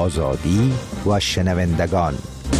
آزادی و شنوندگان.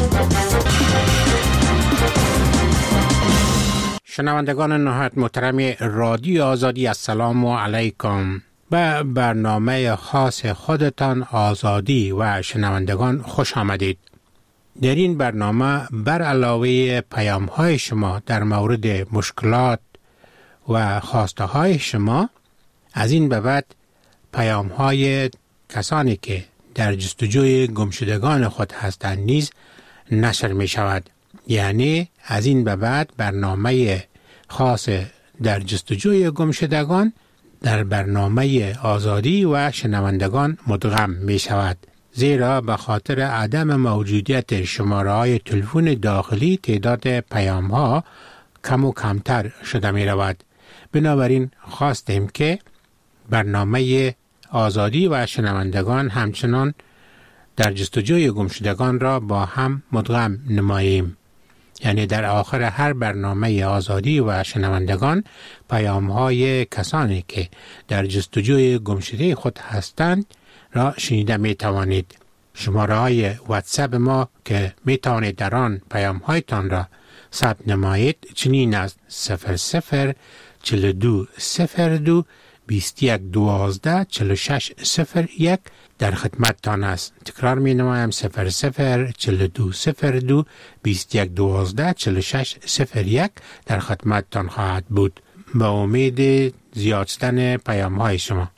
شنوندگان نهایت محترم رادیو آزادی، السلام علیکم. به برنامه خاص خودتان آزادی و شنوندگان خوش آمدید. در این برنامه بر علاوه پیام‌های شما در مورد مشکلات و خواسته های شما، از این به بعد پیام‌های کسانی که در جستجوی گمشدگان خود هستند نیز نشر می شود. یعنی از این به بعد برنامه خاص در جستجوی گمشدگان در برنامه آزادی و شنوندگان مدغم می شود، زیرا به خاطر عدم موجودیت شماره‌های تلفن داخلی تعداد پیام‌ها کم و کمتر شده می رود. بنابراین خواستیم که برنامه آزادی و شنوندگان همچنان در جستجوی گمشدگان را با هم مدغم نماییم. یعنی در آخر هر برنامه آزادی و شنوندگان پیام‌های کسانی که در جستجوی گمشده خود هستند را شنیده می توانید. شماره‌های واتساپ ما که می توانید در آن پیام‌هایتان را ثبت نمایید چنین است: 00 42 02 21 12 46 01 در خدمتتان است. تکرار می نمایم: 00 42 02 21 12 46 01 در خدمتتان خواهد بود. با امید زیاد شدن پیام های شما.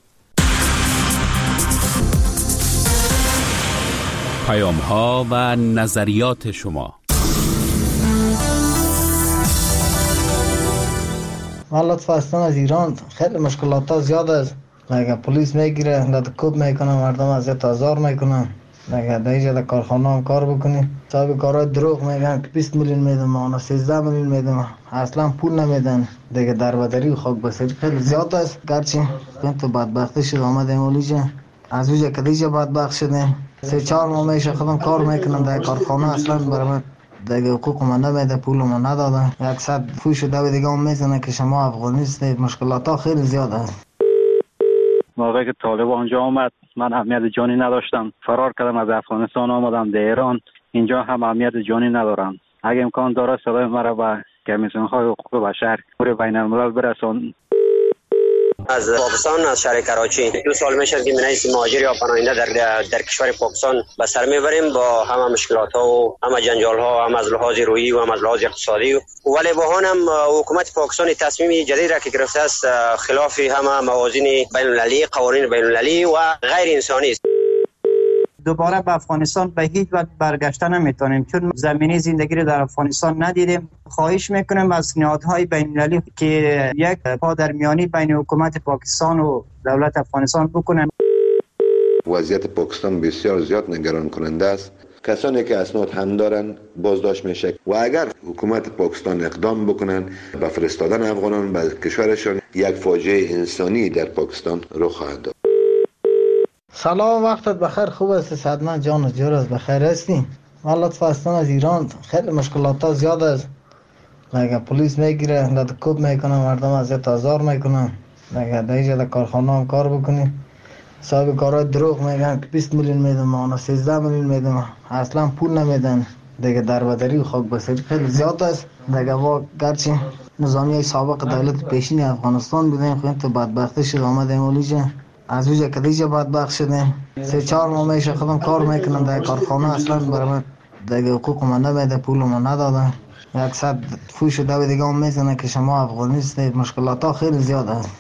پیام ها و نظریات شما. من لطفا هستم از ایران. خیلی مشکلات ها زیاد است. اگه پلیس میگیره لطکوب میکنه، مردم اذیت آزار میکنن. اگه در اینجا کارخانه هم کار بکنی صاحب کارهای دروغ میگن که 20 میلیون میدم و 13 میلیون میدم، اصلا پول نمیدن. دیگه دربدری و خاک بسیاری خیلی زیاد است. گرچه تو بدبختی شد آمدیم ولیجا از اوجه که دیجا بدبخت شدیم. 3-4 ماه میشه خودم کار میکنم در کارخانه، اصلا برام دیگه حقوق من نمیده، پول من ندادن. 100 فوش دو دیگه هم میزنه که شما افغانیستید. مشکلات ها خیلی زیاد است. موقعی که طالب آنجا آمد من اهمیت جانی نداشتم، فرار کردم از افغانستان آمدم در ایران. اینجا هم اهمیت جانی ندارم. اگه امکان داره صدای مرا به کمیسیون های حقوق بشر بین الملل برسان. از پاکستان، از شهر کراچی 2 سال میشه که من مهاجر یا پناهنده در کشور پاکستان به سر میبریم با همه مشکلات ها و همه جنجال ها، هم از لحاظ روحی و هم از لحاظ اقتصادی. ولی با هم حکومت پاکستان تصمیم جدید را که گرفته است خلاف همه موازین بین المللی، قوانین بین المللی و غیر انسانی است. دوباره به افغانستان به هیچ وجه برگشته نمیتونیم چون زمینی زندگی رو در افغانستان ندیدیم. خواهش میکنم از نهادهای بین المللی که یک پادرمیانی بین حکومت پاکستان و دولت افغانستان بکنن. وضعیت پاکستان بسیار زیاد نگران کننده است. کسانی که اسناد هم دارن بازداشت میشه و اگر حکومت پاکستان اقدام بکنن به فرستادن افغانان به کشورشان، یک فاجعه انسانی در پاکستان رخ خواهد داد. سلام، وقتت بخیر. خوب است؟ صدمه جان و جور است؟ بخیر هستی؟ من لطفا هستم از ایران. خیلی مشکلات ها زیاد است. اگه پلیس میگیره لطکوب میکنه، مردم اذیت آزار میکنن. اگه در اینجا کارخانه هم کار بکنی صاحب کارهای دروغ میگن که 20 میلیون میدم و 13 میلیون میدم، اصلا پول نمیدن. دیگه دربدری و خاک بسیاری خیلی زیاد است. دیگه ما گرچه نظامی سابق دولت پیشین افغانستان بودیم، خیلی تو بدبختی شد آمدیم ولیجا از اوجه که دیجا بدبخت شدیم. 3-4 ماه میشه خودم کار میکنم در کارخانه، اصلا برام دیگه حقوق من نمیده، پول من ندادن. 100 فوش دو دیگه هم میزنه که شما افغانیستید. مشکلات ها خیلی زیاد است.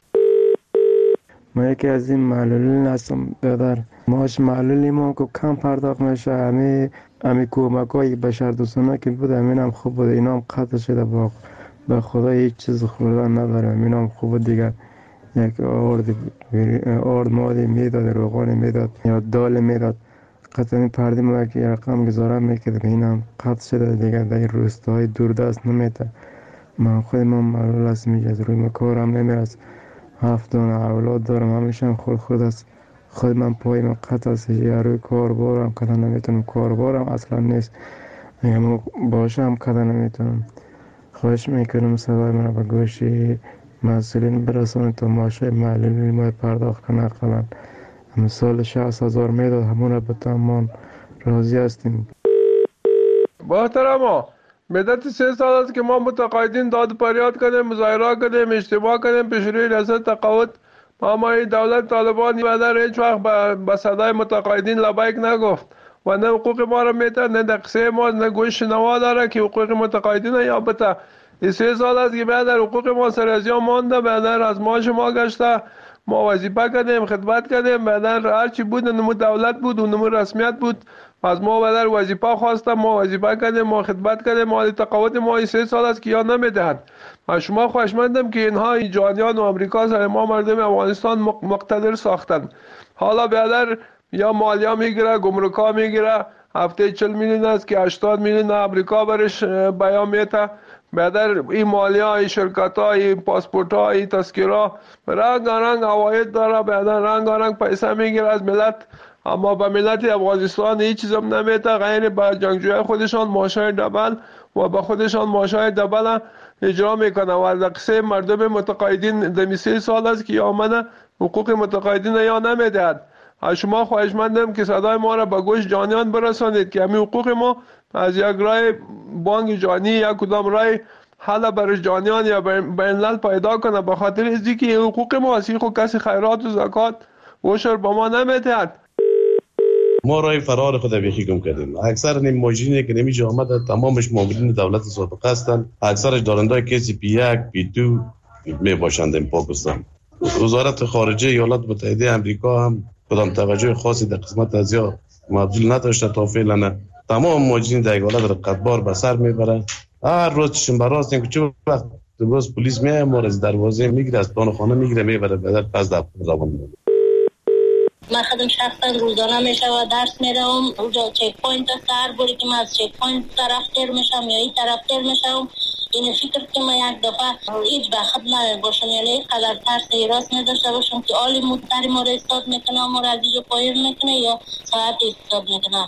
ما یکی از این معلولین هستم برادر. ماش معلولی ما که کم پرداخت میشه. همه کمک های بشر دوستانه که بود همین هم خوب بود، اینا هم قطع شده. با خدا هیچ چیز خوردن ندارم. اینا هم خوب بود دیگه. یک آرد مادی میداد، روغانی میداد یا دال میداد. قطعا پردی ما که رقم گذاره میکرد، این هم قطع شده دیگه. در روستاهای دوردست نمیده. من خودم معلول هستم، از روی کارم نمیرسه. 7 اولاد دارم، همیشه خود است. خود من پای من قطع است. یا روی کار بارم کدن نمیتونم، کار بارم اصلا نیست. اگه باشم کدن نمیتونم. خواهش میکنم صدای من به گوش مسئولین برسانید تا ماشای معلولی ما پرداخت کنه. اقلا مثال 60,000 میداد همون به تمام راضی هستیم. محترما، مدت 3 سال است که ما متقاعدین داد فریاد کردیم، مظاهره کردیم، اجتماع کردیم پیش روی ریاست تقاعد. اما این دولت طالبانی و در هیچ وقت به صدای متقاعدین لبیک نگفت و نه حقوق ما را میده، نه دقیقه ما، نه گوش شنوا داره که حقوق متقاعدین یا بته. این 3 سال است که بعد حقوق ما سر از یا مانده، بعد از معاش ما گشته، ما وظیفه کردیم، خدمت کردیم، بعد هر چی بود نمو دولت بود و نمو رسمیت بود، از ما بعد وظیفه خواستم، ما وظیفه کردیم، ما خدمت کردیم، ما تقاعد ما این 3 سال است که یا نمیدهند. از شما خواهشمندم که اینها ایرانیان و آمریکا سر ما مردم افغانستان مقتدر ساختند. حالا بعد یا مالیه میگیره، گمرکا میگیره، هفته 40 میلیون است که 80 میلیون آمریکا برش بیان میته. بعد این مالیه، این شرکت ها، این پاسپورت ها، این تذکره رنگ رنگ عواید داره، بعد رنگ رنگ پیسه میگیره از ملت. اما به ملت افغانستان هیچ چیز هم نمیده غیر به جنگجوی خودشان معاشای دبل و به خودشان معاشای دبل اجرا میکنه و لقصه مردم متقاعدین دمی 3 سال است که آمده حقوق متقاعدین یا نمیدهد. از شما خواهشمندم که صدای ما را به گوش جانیان برسانید که همین حقوق ما از یک رای بانک جانی یا کدام رای حالا برای جانیان یا بین‌الملل پیدا کنه، به خاطر ازی که حقوق ما اسی خود کسی خیرات و زکات وشر به ما نمیدهد. ما رای فرار خود بیخی گم کردیم. اکثر نیم ماجینی که نمیجا آمده تمامش مامورین دولت سابقه هستند، اکثرش دارنده کسی پی 1 پی 2 می باشند این پاکستان. وزارت خارجه ایالات متحده آمریکا هم کدام توجه خاصی در قسمت از یا مبذول نداشته تا فعلا نه. تمام ماجرین در ایالات رقتبار به سر میبره. هر روز چشم براست که چه وقت باز پلیس میاد ما از دروازه میگیره، از دان خانه میگیره میبره بعد پس در زبان میاد. من خودم شخصا روزانه میشه و درس میرم اونجا چک پوینت سر بوری که من از چک پوینت طرف تیر میشم یا این طرف تیر میشم. این فکر که من یک دفعه هیچ بخت نباشم، یعنی قدر ترس ایراس نداشته باشم که آلی مدتری ما را استاد میکنه، ما را از اینجا پایر میکنه یا ساعت استاد میکنه.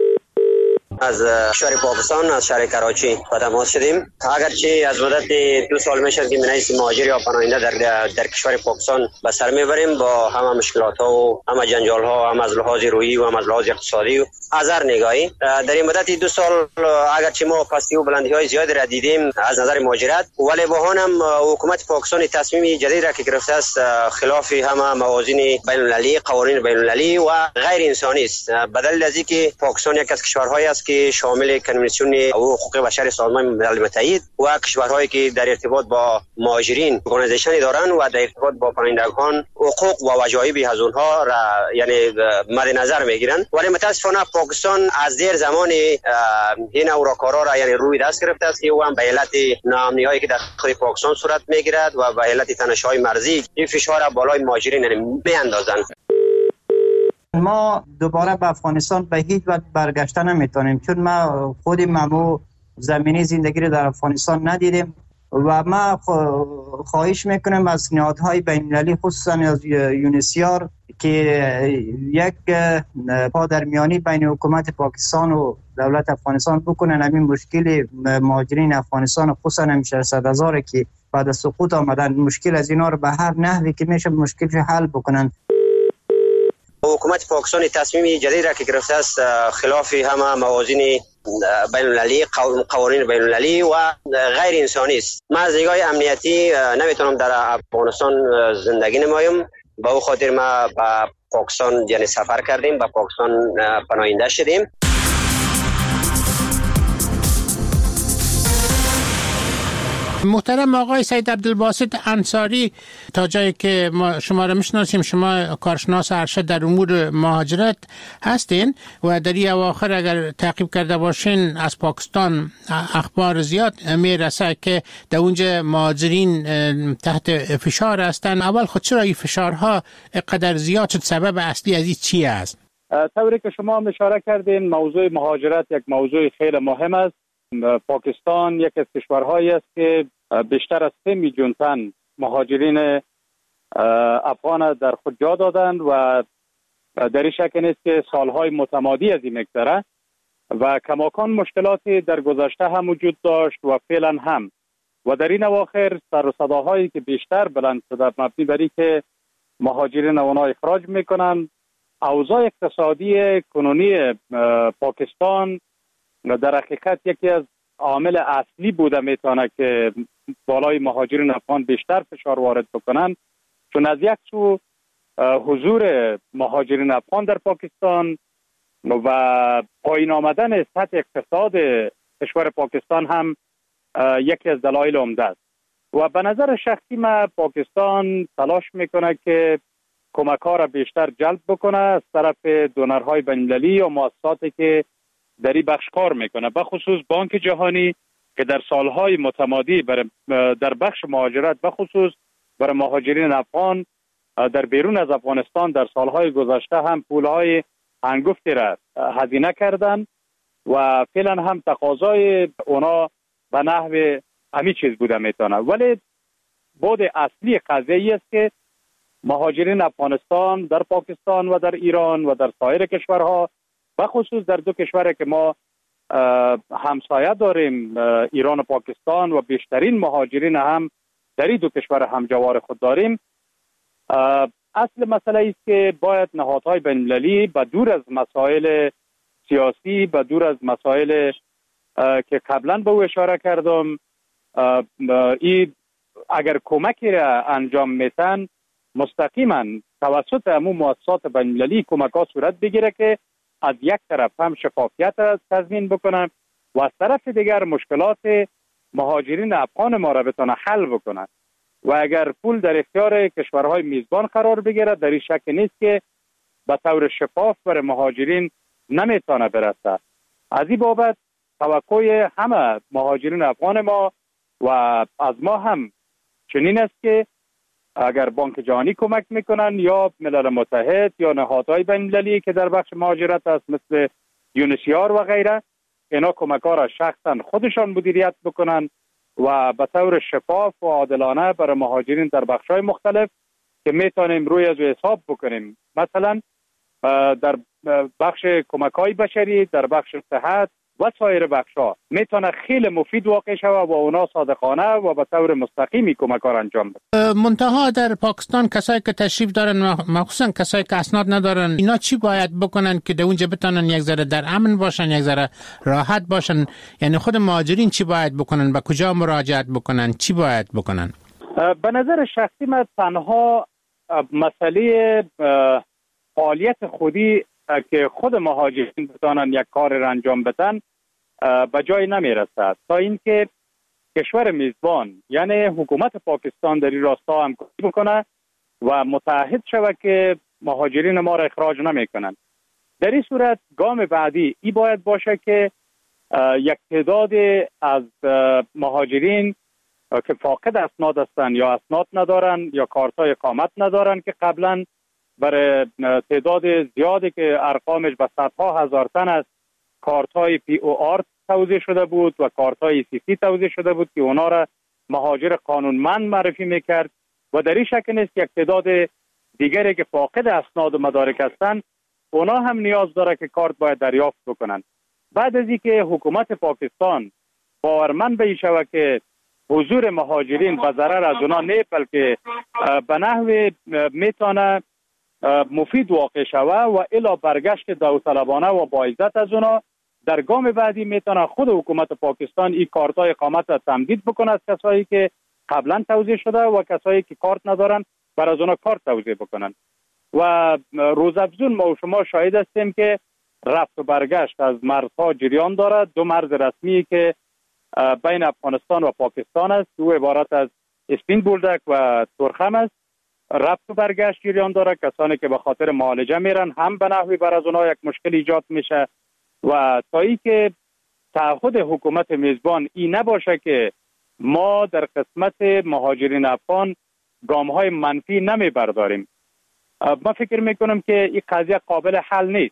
از شهر پاکستان، از شهر کراچی با تماس شدیم. اگرچه از مدت 2 سال میشه که منیس مهاجر یا پناهنده در کشور پاکستان به سر میبریم با همه مشکلات ها و همه جنجال ها، هم از لحاظ روحی و هم از لحاظ اقتصادی و از هر نگاهی. در این مدت 2 سال اگرچه ما پستی و بلندی های زیادی را دیدیم از نظر مهاجرت، ولی با آن هم حکومت پاکستان تصمیم جدید را که گرفته است خلاف همه موازین بین المللی، قوانین بین المللی و غیر انسانی است. به دلیل از اینکه پاکستان یک از کشورهایی است که شامل کنوانسیون حقوق بشر سازمان ملل متحد و کشورهایی که در ارتباط با مهاجرین ارگانیزیشنی دارند و در ارتباط با پناهندگان حقوق و وجایب از اونها را یعنی مد نظر میگیرند، ولی متاسفانه پاکستان از دیر زمان این اوراکارا را یعنی روی دست گرفته است که او هم به علت ناامنی‌هایی که در خود پاکستان صورت میگیرد و به علت تنش‌های مرزی این فشار را بالای مهاجرین میاندازند. ما دوباره به افغانستان به هیچ وجه برگشته نمیتونیم، چون ما خودم ممو زمینی زندگی رو در افغانستان ندیدیم و ما خواهش میکنم از نهادهای بین‌المللی خصوصا از یونیسیار که یک پادرمیانی بین حکومت پاکستان و دولت افغانستان بکنن همین مشکل مهاجرین افغانستان خصوصا هم 600,000 که بعد از سقوط آمدن، مشکل از اینا رو به هر نحوی که میشه مشکلش حل بکنن. حکومت پاکستان تصمیم جدید را که گرفته است خلاف همه موازین بین المللی، قوانین بین المللی و غیر انسانی است. من از نگاه امنیتی نمیتونم در افغانستان زندگی نمایم، به او خاطر ما به پاکستان یعنی سفر کردیم، به پاکستان پناهنده شدیم. محترم آقای سید عبدالباسط انصاری، تا جایی که ما شما را میشناسیم شما کارشناس ارشد در امور مهاجرت هستین و در این اواخر اگر تعقیب کرده باشین از پاکستان اخبار زیاد میرسه که در اونجا مهاجرین تحت فشار هستن. اول خود چرا این فشارها قدر زیاد شد؟ سبب اصلی از این چی است؟ طوری که شما اشاره کردین موضوع مهاجرت یک موضوع خیلی مهم است. پاکستان یک از کشورهایی است که بیشتر از 3 میلیون تن مهاجرین افغان در خود جا دادند و در این شک نیست که سالهای متمادی از این میگذره و کماکان مشکلاتی در گذشته هم وجود داشت و فعلا هم و در این اواخر سر و صداهایی که بیشتر بلند شده مبنی بر اینکه مهاجرین اونا اخراج میکنند اوضاع اقتصادی کنونی پاکستان در حقیقت یکی از عامل اصلی بوده میتونه که بالای مهاجرین افغان بیشتر فشار وارد بکنن، چون از یک سو حضور مهاجرین افغان در پاکستان و پایین آمدن سطح اقتصاد کشور پاکستان هم یکی از دلایل عمده است. و به نظر شخصی من پاکستان تلاش میکنه که کمک‌ها را بیشتر جلب بکنه از طرف دونرهای بین‌المللی یا مؤسساتی که در این بخش کار میکنه، به خصوص بانک جهانی که در سالهای متمادی در بخش مهاجرت به خصوص برای مهاجرین افغان در بیرون از افغانستان در سالهای گذشته هم پولهای هنگفتی را هزینه کردن و فعلا هم تقاضای اونا به نحو همین چیز بوده میتونه. ولی بود اصلی قضیه است که مهاجرین افغانستان در پاکستان و در ایران و در سایر کشورها، به خصوص در دو کشوری که ما همسایه داریم، ایران و پاکستان، و بیشترین مهاجرین هم در این دو کشور همجوار خود داریم، اصل مسئله است که باید نهادهای بین‌المللی به دور از مسائل سیاسی، به دور از مسائل که قبلا به او اشاره کردم، اگر کمکی را انجام میتن مستقیما توسط همون مؤسسات بین‌المللی کمک‌ها صورت بگیره که از یک طرف هم شفافیت را تضمین بکنن و از طرف دیگر مشکلات مهاجرین افغان ما را بتونه حل بکنن. و اگر پول در اختیار کشورهای میزبان قرار بگیره، در این شک نیست که به طور شفاف برای مهاجرین نمیتونه برسه. از این بابت توقع همه مهاجرین افغان ما و از ما هم چنین است که اگر بانک جهانی کمک میکنن یا ملل متحد یا نهادهای بین‌المللی که در بخش مهاجرت است مثل یونیسیار و غیره، اینا کمک‌ها را شخصا خودشان مدیریت بکنن و به طور شفاف و عادلانه برای مهاجرین در بخش‌های مختلف که میتونیم روی از حساب بکنیم، مثلا در بخش کمک‌های بشری، در بخش صحت و سایر بخش‌ها میتونه خیلی مفید واقع شود و اونا صادقانه و به طور مستقیمی کمک‌ها را انجام بدن. منتها در پاکستان کسایی که تشریف دارن، مخصوصا کسایی که اسناد ندارن، اینا چی باید بکنن که در اونجا بتونن یک ذره در امن باشن، یک ذره راحت باشن؟ یعنی خود مهاجرین چی باید بکنن؟ به کجا مراجعت بکنن؟ چی باید بکنن؟ به نظر شخصی من تنها مسئله فعالیت خودی که خود مهاجرین بتانن یک کار را انجام بدن به جای نمیرسد تا اینکه کشور میزبان یعنی حکومت پاکستان در این راستا همکاری بکنه و متعهد شود که مهاجرین ما را اخراج نمیکنن. در این صورت گام بعدی ای باید باشه که یک تعداد از مهاجرین که فاقد اسناد هستند یا اسناد ندارن یا کارتای اقامت ندارن که قبلا برای تعداد زیادی که ارقامش به صدها هزار تن است کارت‌های POR توزیع شده بود و کارت‌های ECC توزیع شده بود که اونا را مهاجر قانونمند معرفی میکرد و در این شکل نیست که یک تعداد دیگری که فاقد اسناد و مدارک هستند اونا هم نیاز داره که کارت باید دریافت بکنن. بعد از اینکه حکومت پاکستان باورمند به این شود که حضور مهاجرین به ضرر از اونا نه بلکه به نحو میتونه مفید واقع شوه و الی برگشت داوطلبانه و با عزت از اونا، در گام بعدی میتونه خود حکومت پاکستان این کارت‌های اقامت را تمدید بکنه از کسایی که قبلا توزیع شده و کسایی که کارت ندارن بر از اونا کارت توزیع بکنن. و روزافزون ما و شما شاهد هستیم که رفت و برگشت از مرزها جریان دارد. دو مرز رسمی که بین افغانستان و پاکستان است، او عبارت از اسپین بولدک و تورخم است. رفت و برگشت جریان داره. کسانی که به خاطر معالجه میرن هم به نحوی بر از اونها یک مشکل ایجاد میشه و تا ای که تعهد حکومت میزبان این نباشه که ما در قسمت مهاجرین افغان گام‌های منفی نمیبرداریم، من فکر میکنم که این قضیه قابل حل نیست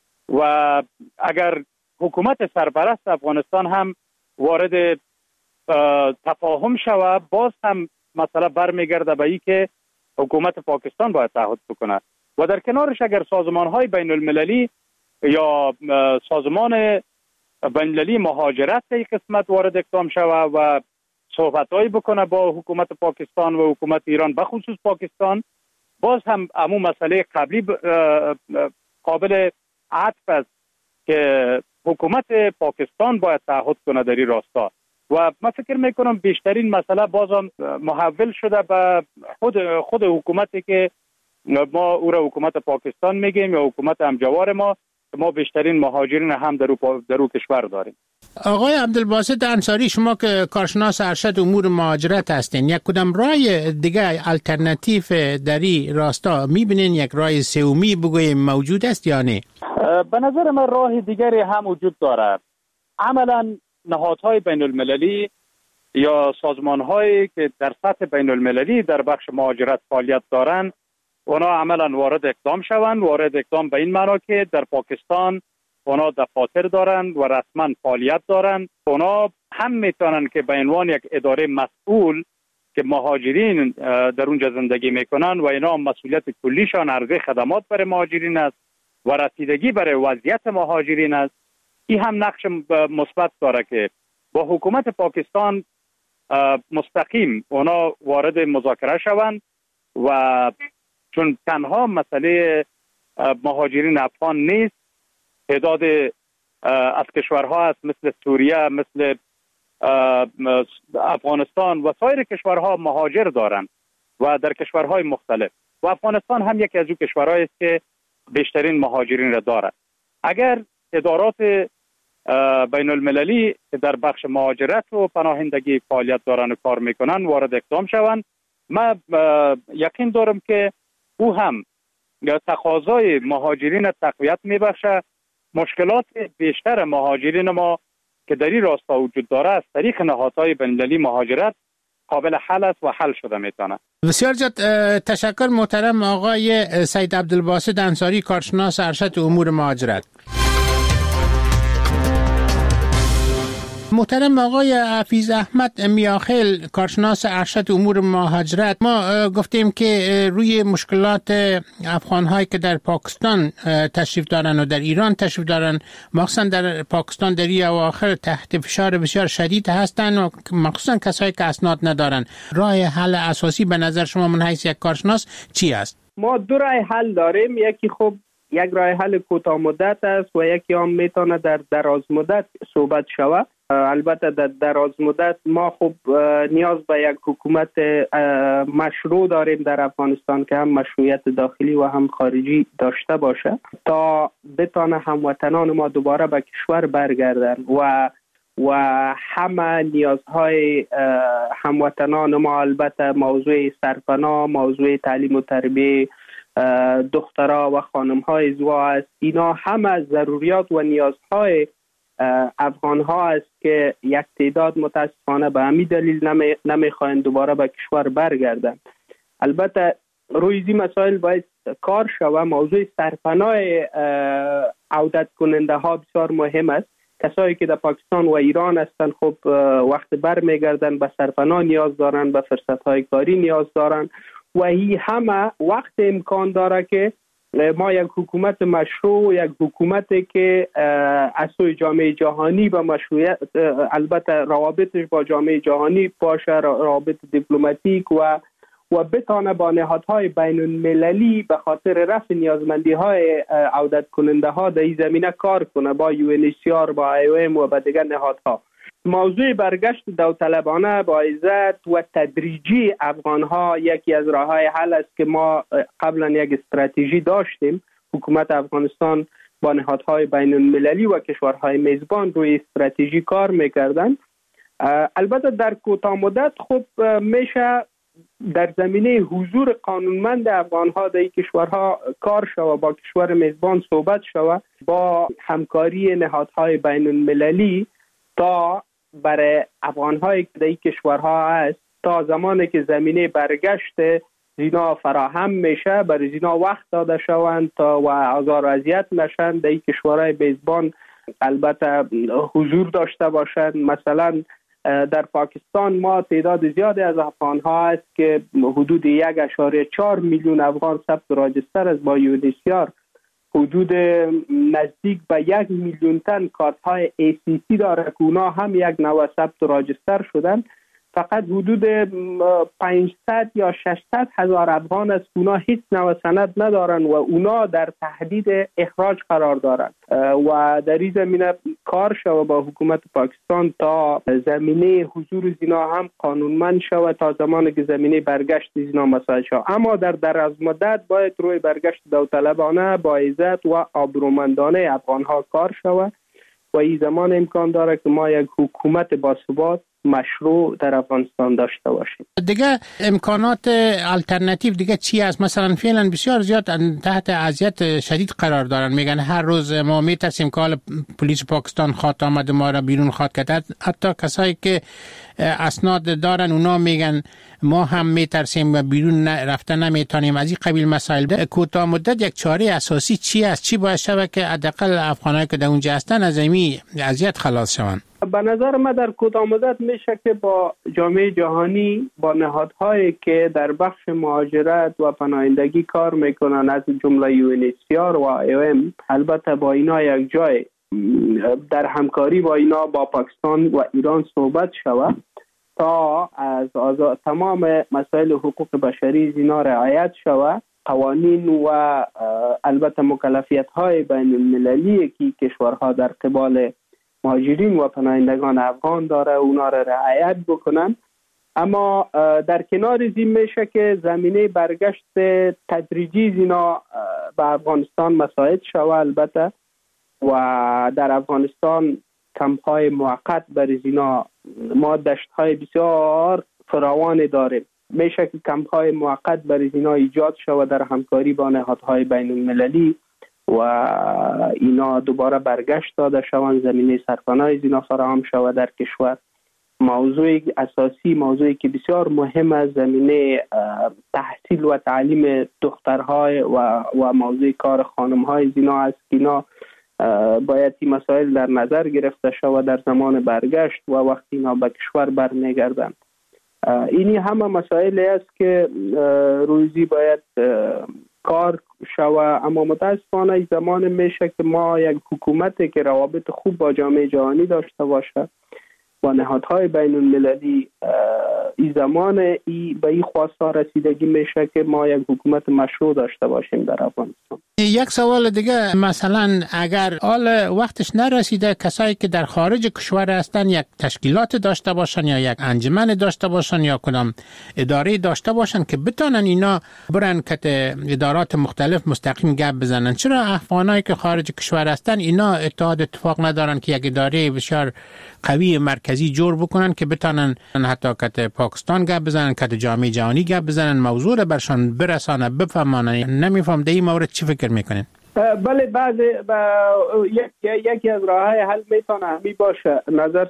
و اگر حکومت سرپرست افغانستان هم وارد تفاهم شود باز هم مسئله برمیگرده به این که حکومت پاکستان باید تعهد بکنه و در کنارش اگر سازمان‌های بین المللی یا سازمان بین المللی مهاجرت این قسمت وارد اقدام شود و صحبت‌هایی بکنه با حکومت پاکستان و حکومت ایران، بخصوص پاکستان، باز هم امو مسئله قبلی قابل عطف است که حکومت پاکستان باید تعهد کنه در این راستا و من فکر میکنم بیشترین مسئله بازم محول شده به خود حکومتی که ما او را حکومت پاکستان میگیم یا حکومت همجوار ما بیشترین مهاجرین هم در او کشور داریم. آقای عبدالباسط انصاری، شما که کارشناس ارشد امور مهاجرت هستین، یک کدام راه دیگه الटरनेटिव در این راستا میبینین؟ یک راه سومی بگویم موجود است یا نه؟ به نظر من راه دیگری هم وجود دارد. عملا نهادهای بین المللی یا سازمانهایی که در سطح بین المللی در بخش مهاجرت فعالیت دارند، اونا عملا وارد اقدام به این معنا که در پاکستان اونا دفاتر دارند و رسما فعالیت دارند. اونا هم میتونن که به عنوان یک اداره مسئول که مهاجرین در اونجا زندگی میکنن و اینا مسئولیت کلیشان عرضه خدمات برای مهاجرین است و رسیدگی برای وضعیت مهاجرین است. این هم نقش مثبت داره که با حکومت پاکستان مستقیم اونا وارد مذاکره شوند و چون تنها مسئله مهاجرین افغان نیست، تعداد از کشورها هست مثل سوریه، مثل افغانستان و سایر کشورها مهاجر دارند و در کشورهای مختلف و افغانستان هم یکی از اون کشورهایی است که بیشترین مهاجرین را دارد. اگر ادارات بین المللی که در بخش مهاجرت و پناهندگی فعالیت دارن و کار میکنن وارد اقدام شوند، من یقین دارم که او هم تقاضای مهاجرین تقویت میبخشه. مشکلات بیشتر مهاجرین ما که در این راستا وجود داره از طریق نهادهای بین المللی مهاجرت قابل حل است و حل شده میتونه. بسیار زیاد تشکر محترم آقای سید عبدالباسط انصاری، کارشناس ارشد امور مهاجرت. محترم آقای حفیظ احمد میاخیل، کارشناس ارشد امور مهاجرت، ما گفتیم که روی مشکلات افغان‌هایی که در پاکستان تشریف دارن و در ایران تشریف دارن، مخصوصا در پاکستان در این اواخر تحت فشار بسیار شدید هستند و مخصوصا کسایی که اسناد ندارن. راه حل اساسی به نظر شما من حیث یک کارشناس چی است؟ ما دو راه حل داریم. یکی خب یک راه حل کوتاه مدت است و یکی هم میتونه در دراز مدت صحبت شود. البته در دراز مدت ما خب نیاز به یک حکومت مشروع داریم در افغانستان که هم مشروعیت داخلی و هم خارجی داشته باشه تا بتانه هموطنان ما دوباره به کشور برگردن و همه نیازهای هموطنان ما، البته موضوع سرپناه، موضوع تعلیم و تربیه دخترها و خانم‌های زوا است. اینا همه ضروریات و نیازهای افغان ها است که یک تعداد متاسفانه به همین دلیل نمیخواین دوباره به کشور برگردن. البته روی این مسائل باید کار شود. موضوع سرپناه عودت کننده ها بسیار مهم است. کسایی که در پاکستان و ایران هستند خب وقت برمیگردن به سرپناه نیاز دارن، به فرصت های کاری نیاز دارن و این همه وقت امکان داره که ما یک حکومت مشروع، یک حکومتی که از سوی جامعه جهانی با مشروعیت، البته روابطش با جامعه جهانی باشه، روابط دیپلماتیک و بتانه با نهادهای بین المللی به خاطر رفع نیازمندی های عودت کننده ها در این زمینه کار کنه، با UNHCR، با IOM و با دیگر نهادها. موضوع برگشت داوطلبانه با عزت و تدریجی افغان ها یکی از راه های حل است که ما قبلا یک استراتژی داشتیم. حکومت افغانستان با نهادهای بین المللی و کشورهای میزبان روی استراتژی کار میکردن. البته در کوتاه مدت خب میشه در زمینه حضور قانونمند افغان ها در این کشورها کار شود، با کشور میزبان صحبت شود، با همکاری نهادهای بین المللی تا برای افغان‌هایی که در این کشورها هست تا زمانی که زمینه برگشت زینا فراهم میشه برای زینا وقت داده شوند تا و آزار و اذیت نشن در این کشورهای میزبان البته حضور داشته باشند. مثلا در پاکستان ما تعداد زیادی از افغان‌ها هست که حدود 1.4 میلیون افغان ثبت راجستر است با UNHCR. حدود نزدیک به 1 میلیون تن کارت های ACC داره که اونا هم یک نوع ثبت راجستر شدن فقط حدود 500 یا 600 هزار افغان است. اونا هیچ نوع سند ندارن و اونا در تهدید اخراج قرار دارن و در این زمینه کار شود با حکومت پاکستان تا زمینه حضور زینا هم قانونمند شود تا زمانی که زمینه برگشت زینا مساعد شود. اما در دراز مدت باید روی برگشت داوطلبانه با عزت و آبرومندانه افغانها کار شود و این زمان امکان داره که ما یک حکومت باثبات مشروع در افغانستان داشته باشیم. دیگه امکانات الटरनेटिव دیگه چی است؟ مثلا فعلا بسیار زیاد تحت اذیت شدید قرار دارن. میگن هر روز ما میترسیم که پلیس پاکستان خواد آمد ما را بیرون خواد کرد. حتی کسایی که اسناد دارن اونا میگن ما هم میترسیم و بیرون رفتن نمیتونیم. از این قبیل مسائل کوتاه مدت یک چاره اساسی چی است؟ چی باید شود که حداقل افغانایی که در اونجا هستن از این اذیت خلاص شوند؟ به نظر من در کوتاه مدت میشه که با جامعه جهانی، با نهادهایی که در بخش مهاجرت و پناهندگی کار میکنن از جمله UNHCR و IOM، البته با اینا یک جای در همکاری با اینا با پاکستان و ایران صحبت شود تا از تمام مسائل حقوق بشری اینا رعایت شود. قوانین و البته مکلفیت های بین المللی که کشورها در قبال مهاجرین و پناهندگان افغان داره اونا را رعایت بکنن. اما در کنار این میشه که زمینه برگشت تدریجی اینا به افغانستان مساعد شود البته و در افغانستان کمپ های موقت برای اینا ما دشت های بسیار فراوان داریم. میشه که کمپ های موقت برای اینا ایجاد شود در همکاری با نهادهای بین المللی و اینا دوباره برگشت داده شوند، زمینه سرپناه اینا فراهم شود در کشور. موضوع اساسی، موضوعی که بسیار مهم است، زمینه تحصیل و تعلیم دخترهای و موضوع کار خانمهای اینا است که اینا باید این مسائل در نظر گرفته شود در زمان برگشت و وقتی اینا به کشور برمیگردند. اینی همه مسائلی است که روزی باید کار شود. اما متاسفانه زمان میشه که ما یک حکومتی که روابط خوب با جامعه جهانی داشته باشه با نهادهای بین المللی این زمان به این خواسته رسیدگی میشه که ما یک حکومت مشروع داشته باشیم در افغانستان. یک سوال دیگه، مثلا اگر حال وقتش نرسیده کسایی که در خارج کشور هستن یک تشکیلات داشته باشن یا یک انجمن داشته باشن یا کدام اداره داشته باشن که بتونن اینا برن که ادارات مختلف مستقیم گپ بزنن، چرا افغانایی که خارج کشور هستن اینا اتفاق ندارن که یک اداره بسیار قوی مرکزی جور بکنن که بتونن حتی که پاکستان گپ بزنن، که جامعه جهانی گپ بزنن، موضوع رو برشان برسانه، بفهمانن؟ نمیفهم در این مورد چی فکر میکنین؟ بله، بعضی یکی از راه‌های حل میتونه همی باشه نظر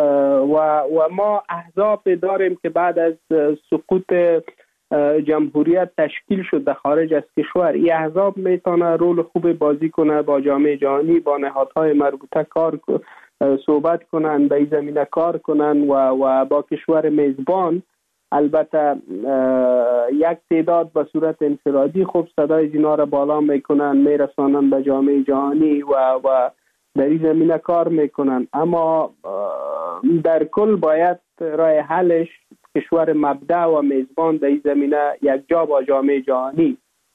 و ما احزاب داریم که بعد از سقوط جمهوریت تشکیل شد در خارج از کشور. این احزاب میتونه رول خوب بازی کنه، با جامعه جهانی با نهادهای مربوطه صحبت کنن، به این زمینه کار کنن و با کشور میزبان البته یک تعداد به صورت انفرادی خوب صدای اینا را بالا میکنن، میرسانن به جامعه جهانی و در این زمینه کار میکنن. اما در کل باید راه حلش کشور مبدأ و میزبان در این زمینه یک جا با جامعه جهانی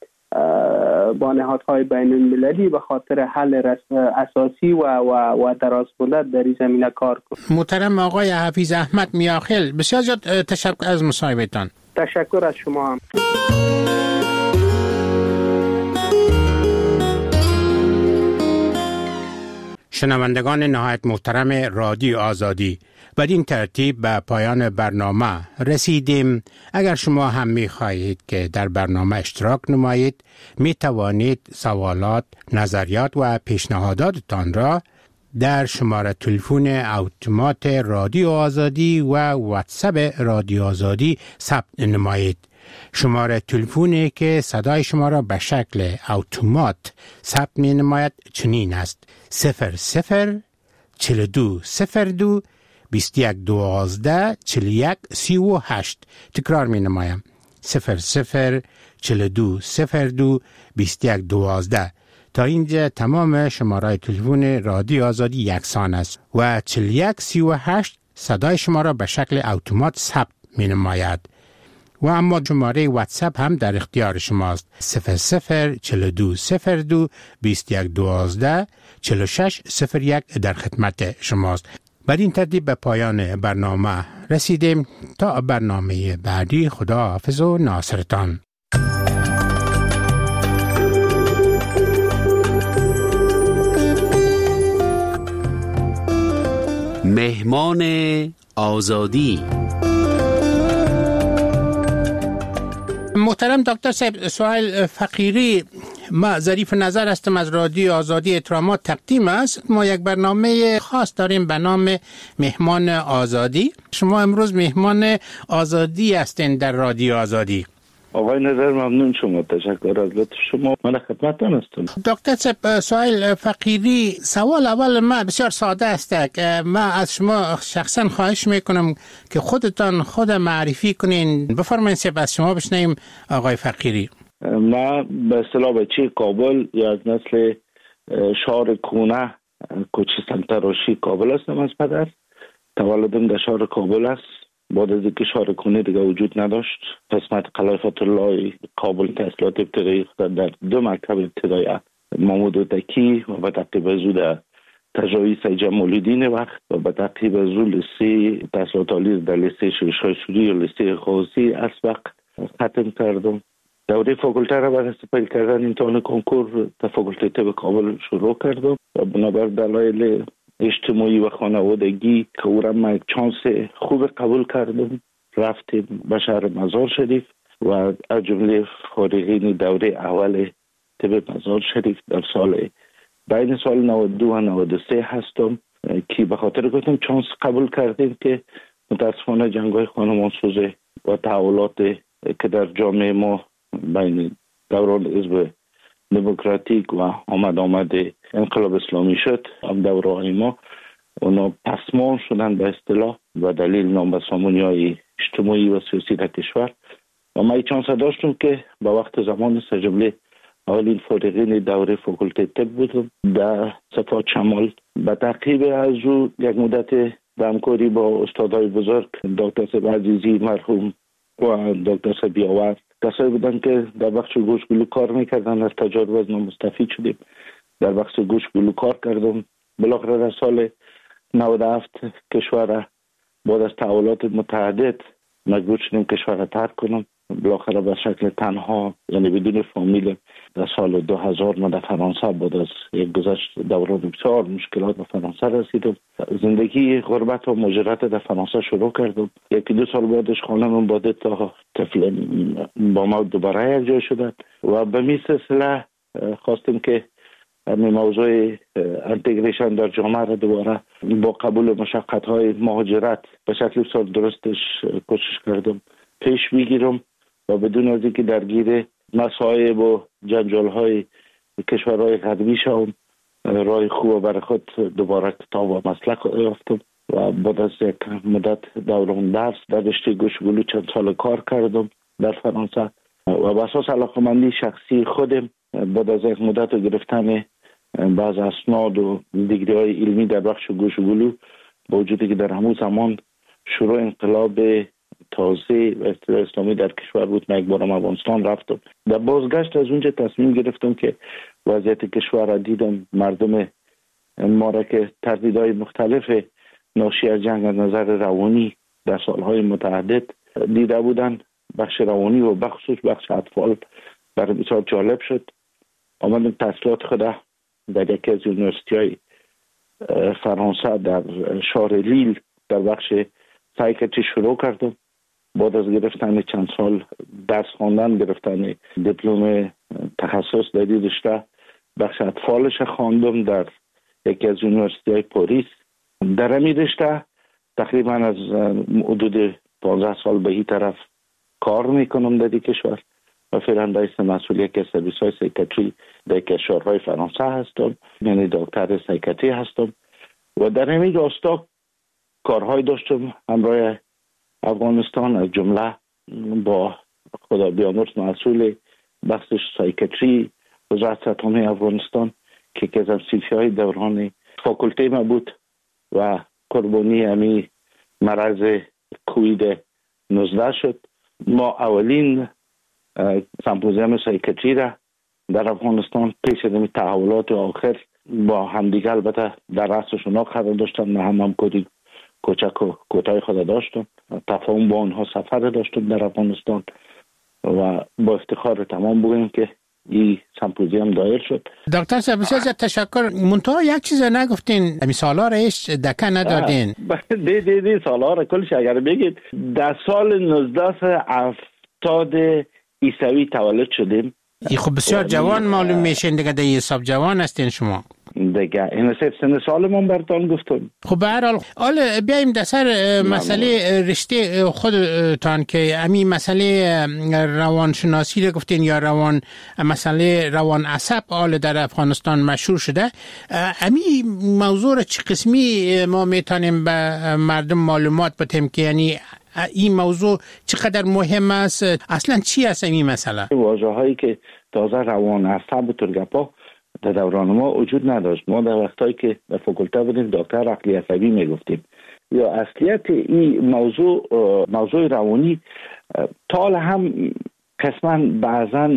با نهادهای بین المللی به خاطر حل اساسی و درازمدت در این زمینه کار کنند. محترم آقای حفیظ احمد میاخیل، بسیار زیاد تشکر از مصاحبهتان. تشکر از شما هم. شنوندگان نهایت محترم رادیو آزادی، بدین ترتیب به پایان برنامه رسیدیم. اگر شما هم می خواهید که در برنامه اشتراک نمایید، می توانید سوالات، نظریات و پیشنهاداتتان را در شماره تلفن اتومات رادیو آزادی و واتساپ رادیو آزادی ثبت نمایید. شماره تلفنی که صدای شما را به شکل اتومات ثبت می نماید چنین است: 00 42 02 21 12 41 38. تکرار می نمایم: 00 42 02 21 12. تا اینجا تمام شماره تلفن رادیو آزادی یکسان است و 41 38 صدای شما را به شکل اتومات ثبت می نماید. و اما شماره واتساپ هم در اختیار شماست. 004202 2112 4601 در خدمت شماست. بر این ترتیب به پایان برنامه رسیدیم. تا برنامه بعدی، خدا حافظ و ناصرتان. مهمان آزادی. محترم دکتر صاحب، سوال فقیری، ما ظریف نظر هستم از رادیو آزادی. احترامات تقدیم است. ما یک برنامه خاص داریم به نام مهمان آزادی. شما امروز مهمان آزادی هستین در رادیو آزادی. آقای نظر ممنون شما، تشکر از لطف شما. من خدمتتون هستم. دکتر صاحب، سوال فقیری، سوال اول ما بسیار ساده است. ما از شما شخصا خواهش میکنم که خود معرفی کنین. بفرمایید از شما بشنویم آقای فقیری. ما به اصطلاح بچه کابل یا از نسل شهر کونه کوچه سمتراشی کابل هستم. از پدر تولدم در شهر کابل است. بعد از اینکه شهر کونه دیگه وجود نداشت، قسمت قلعه فتح الله کابل تحصیلات ابتدایی خود در 2 مکتب ابتدایی محمود وتکی و به تعقیب از او در تجاوی سید جمال الدین وقت و به تعقیب از او لیسه تحصیلات عالی در لیسه شیرشاه سوری و لیسه خوزی اسبق ختم کردم. دوره فاکولته را برای سپری کردن امتحان کنکور در فاکولته طب کابل شروع کردم و بنابر دلایل اجتماعی و خانوادگی که او را من یک چانس خوب قبول کردم، رفتیم به شهر مزار شریف و از جمله فارغین دوره اول طب مزار شریف در بین سال 92 و 93 هستم که به خاطر گفتم چانس قبول کردیم که متاسفانه جنگ‌های خانمانسوز و تحولات که در جامعه ما بین دوران حزب دموکراتیک و آمد انقلاب اسلامی شد، هم دوره‌های ما اونا پسمان شدن به اصطلاح و دلیل نابسامانی‌های اجتماعی و سیاسی در کشور و من چانس داشتم که به وقت زمان سجمله اولین فارغین دوره فاکولته طب بودم در صفات شمال. به تعقیب از او یک مدت به همکاری با استادای بزرگ دکتر صاحب عزیزی مرحوم و دکتر صاحب بیاور، کسایی بودن که در بخش گوش گلو کار میکردن. از تجارب از ما مستفید شدیم، در بخش گوش گلو کار کردم. بالاخره در سال 97 کشور بعد از تحولات متعدد مجبور شدیم کشور را ترک کنم. بالاخره به شکل تنها، یعنی بدون فامیل، در سال 2000 من در فرانسه بعد از یک گذشت دوران بسیار مشکلات به فرانسه رسیدم. زندگی غربت و مهاجرت در فرانسه شروع کردم. 1-2 سال بعدش خانمم بعد تا طفل با ما دوباره یک جای شدن و به می سلسله خواستیم که همین موضوع انتگریشن در جامعه را دوباره با قبول مشقت‌های مهاجرت به شکل بسیار درستش کوشش کردم پیش بگیرم و بدون از اینکه درگیر مصائب و جنجال‌های کشورهای غربی شوم، راه خوب برای خود دوباره کتاب و مسلک یافتم و بعد از یک مدت دوران درس در رشته گوشگلو چند سال کار کردم در فرانسه و به اساس علاقه‌مندی شخصی خودم بعد از یک مدت گرفتن بعض اسناد و دیگری‌های علمی در بخش گوشگلو، با وجودی که در همون زمان شروع انقلاب تازه و استقلال اسلامی در کشور بود، من یک بارم افغانستان رفتم. در بازگشت از اونجا تصمیم گرفتم که وضعیت کشور را دیدم، مردم ما را که تردیدهای مختلف ناشی از جنگ از نظر روانی در سالهای متعدد دیده بودن. بخش روانی و بخش اطفال برای بسیار جالب شد. آمدم تحصیلات خود در یکی از یونیورسیتی‌های فرانسه در شهر لیل در بخش سایکیاتری شروع کردم. بعد از گرفتن چند سال درس خواندن، گرفتن دیپلم تخصص در این رشته، بخش اطفالش خواندم در یکی از یونیورسیتی‌های پاریس. در همین رشته تقریبا از حدود 15 سال به این طرف کار میکنم در این کشور و فعلا رئیس مسئول یکی از سرویس‌های سایکیاتری در یکی از شهرهای فرانسه هستم، یعنی دکتر سایکیاتری هستم و در همین راستا کارهای داشتم همراه افغانستان، از جمله با خدا بیامرز مسئول بخش سایکیاتری وزارت سطحانه افغانستان که یکی از همسیفی‌های دوران فاکولته ما بود و قربانی همی مرض کووید 19 شد. ما اولین سمپوزیوم سایکاتری را در افغانستان پیش از تحولات آخر با همدیگه البته در رأس شناخت قرار داشتم. من هم کودی کوچک و کوتاه خود داشتم، تفاهم با آنها سفر داشتم در افغانستان و با افتخار تمام بگویم که این سمپوزیوم دایر شد. دکتر صاحب بسیار تشکر. منتها یک چیز نگفتین، مثالا را هیچ دکه ندادین. دی سالا را کلش اگر بگید در سال 1970 عیسوی تولد شدیم. خب بسیار جوان معلوم میشین دیگه، در حساب جوان هستین شما دیگه. این سن سالمون براتون گفتم. خب به هر حال بیایم در سر مسئله رشته خودتان که همین مسئله روانشناسی رو گفتین یا مسئله روان عصب در افغانستان مشهور شده. همین موضوع رو چه قسمی ما میتونیم به مردم معلومات بدیم که یعنی این موضوع چقدر مهم است؟ اصلا چی است این مسئله؟ واژه هایی که تازه روان عصب ترگپا در دوران ما وجود نداشت. ما در وقتایی که به فاکولته بودیم دکتر عقلی عصبی میگفتیم. یا اصلیت این موضوع روانی تال هم قسما بعضا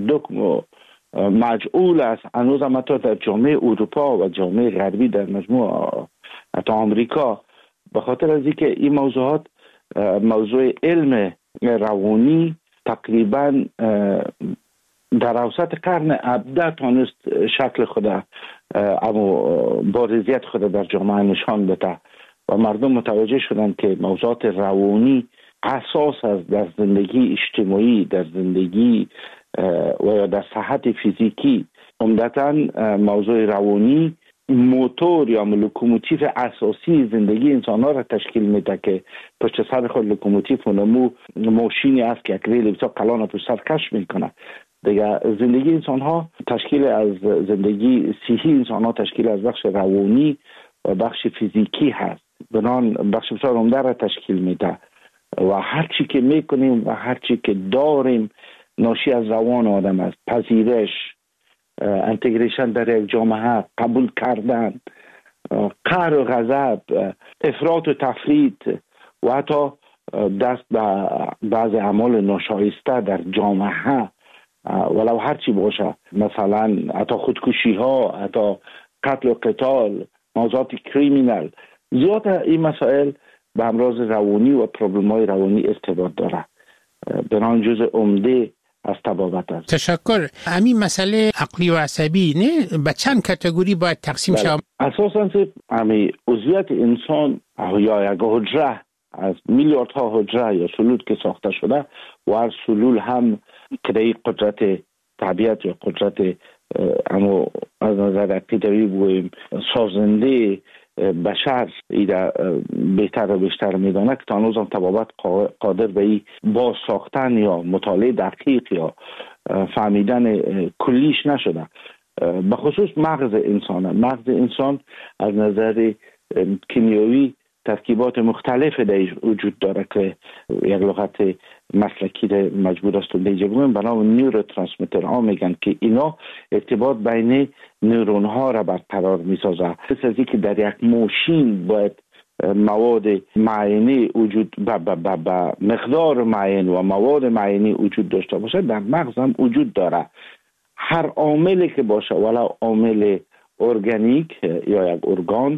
مجعول است. هنوز هم حتی در جامعه اروپا و جامعه غربی در مجموع حتی آمریکا به خاطر از اینکه این موضوعات موضوع علم روانی تقریبا در اوسط قرن 17 تانست شکل خود اما بارزیت خود در جامعه نشان بده و مردم متوجه شدند که موضوعات روانی اساس است در زندگی اجتماعی، در زندگی و یا در صحت فیزیکی. عمدتاً موضوع روانی موتور یا لوکوموتیو اساسی زندگی انسان ها را تشکیل میده که پشت سر خود لوکوموتیو و ماشینی است که یک ریل بسیار کلان پشت سر کش میکنه دیگه. زندگی انسان ها تشکیل از زندگی صحی انسان ها تشکیل از بخش روانی و بخش فیزیکی هست. بنان بخش بسیار عمده را تشکیل میده و هر چی که میکنیم و هر چی که داریم ناشی از روان آدم است. پذیرش، انتگریشن در یک جامعه، قبول کردن، قهر و غضب، افراط و تفرید و حتی دست به بعض اعمال ناشایسته در جامعه ولو هر چی باشه، مثلا حتی خودکشی ها، حتی قتل و قتال، موضوعات کریمینال. زیاد این مسائل به امراض روانی و پروبلم های روانی ارتباط داره. بنان جزء عمده از طبابت است. تشکر. همین مسئله عقلی و عصبی نه به چند کاتگوری باید تقسیم شود؟ اساساً همین عضویت انسان یا یک حجره از میلیاردها حجره یا سلول که ساخته شده و هر سلول هم که قدرت طبیعت یا قدرت اما از نظر عقیدوی بگوییم سازنده بشر ایده بهتر و بیشتر میدانه که تا هنوز هم طبابت قادر به این باز ساختن یا مطالعه دقیق یا فهمیدن کلیش نشده. به خصوص مغز انسان از نظر کیمیایی ترکیبات مختلف در وجود داره که یک لغت مسلکی در مجبور است دیگه بگویم به نام نیوروترانسمیتر ها میگن که اینا ارتباط بین نورون ها را برقرار میسازه. مثل از که در یک ماشین باید مواد معینی وجود به مقدار معین و مواد معینی وجود داشته باشه، در مغز هم وجود داره. هر عاملی که باشه ولو عامل ارگانیک یا یک ارگان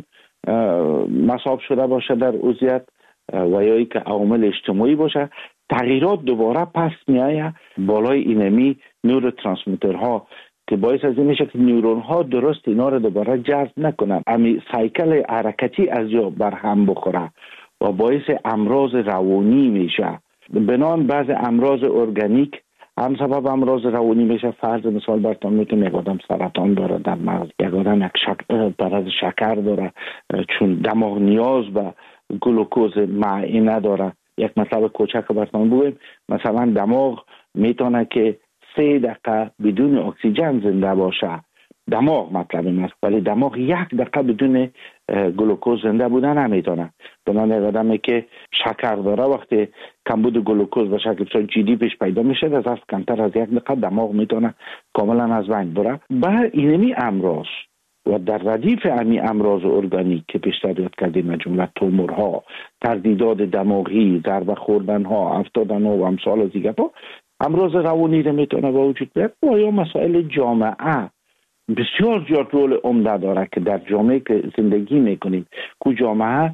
مصاب شده باشه در عضویت و یا که عوامل اجتماعی باشه، تغییرات دوباره پس میایه بالای اینمی نوروترانسمیترها که باعث از این میشه که نورون ها درست اینا رو دوباره جذب نکنن، امی سایکل حرکتی از جا برهم بخوره و باعث امراض روانی میشه. بنان بعض امراض ارگانیک هم سبب امراض روانی میشه. فرض مثال براتون میتونم یک آدم سرطان داره در مغز، یک آدم یک مرض شکر داره چون دماغ نیاز به گلوکوز معین نداره. یک مطلب کوچک براتون بگویم، مثلا دماغ میتونه که 3 دقیقه بدون اکسیژن زنده باشه. دماغ مطلب است، ولی دماغ 1 دقیقه بدون گلوکوز زنده بودن نمیتونه. بنابراین یک آدمی که شکر داره وقتی کمبود گلوکوز به شکل بسیار جدی پیش پیدا میشه، از کمتر از 1 دقیقه دماغ میتونه کاملا از بین بره. با اینمی امراض و در ردیف همین امراض ارگانیک که پیشتر یاد کردیم، از جمله تومورها، تردیدات دماغی، ضربه خوردنها، افتادنها و امثال دیگر امراض روانی را میتونه به وجود بیاره. و یا مسائل جامعه بسیار زیاد رول عمده داره که در جامعه که زندگی میکنیم، که جامعه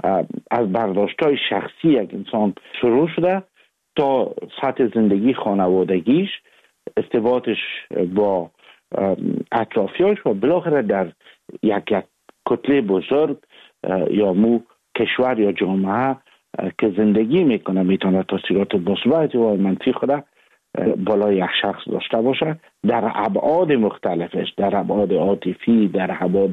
از برداشت‌های شخصی یک انسان شروع شده تا سطح زندگی خانوادگیش، ارتباطش با اطرافیانش و بالاخره در یک کتله بزرگ یا کشور یا جامعه که زندگی میکنه میتونه تاثیرات مثبت و منفی خود بالای یک شخص داشته باشه در ابعاد مختلفش، در ابعاد عاطفی، در ابعاد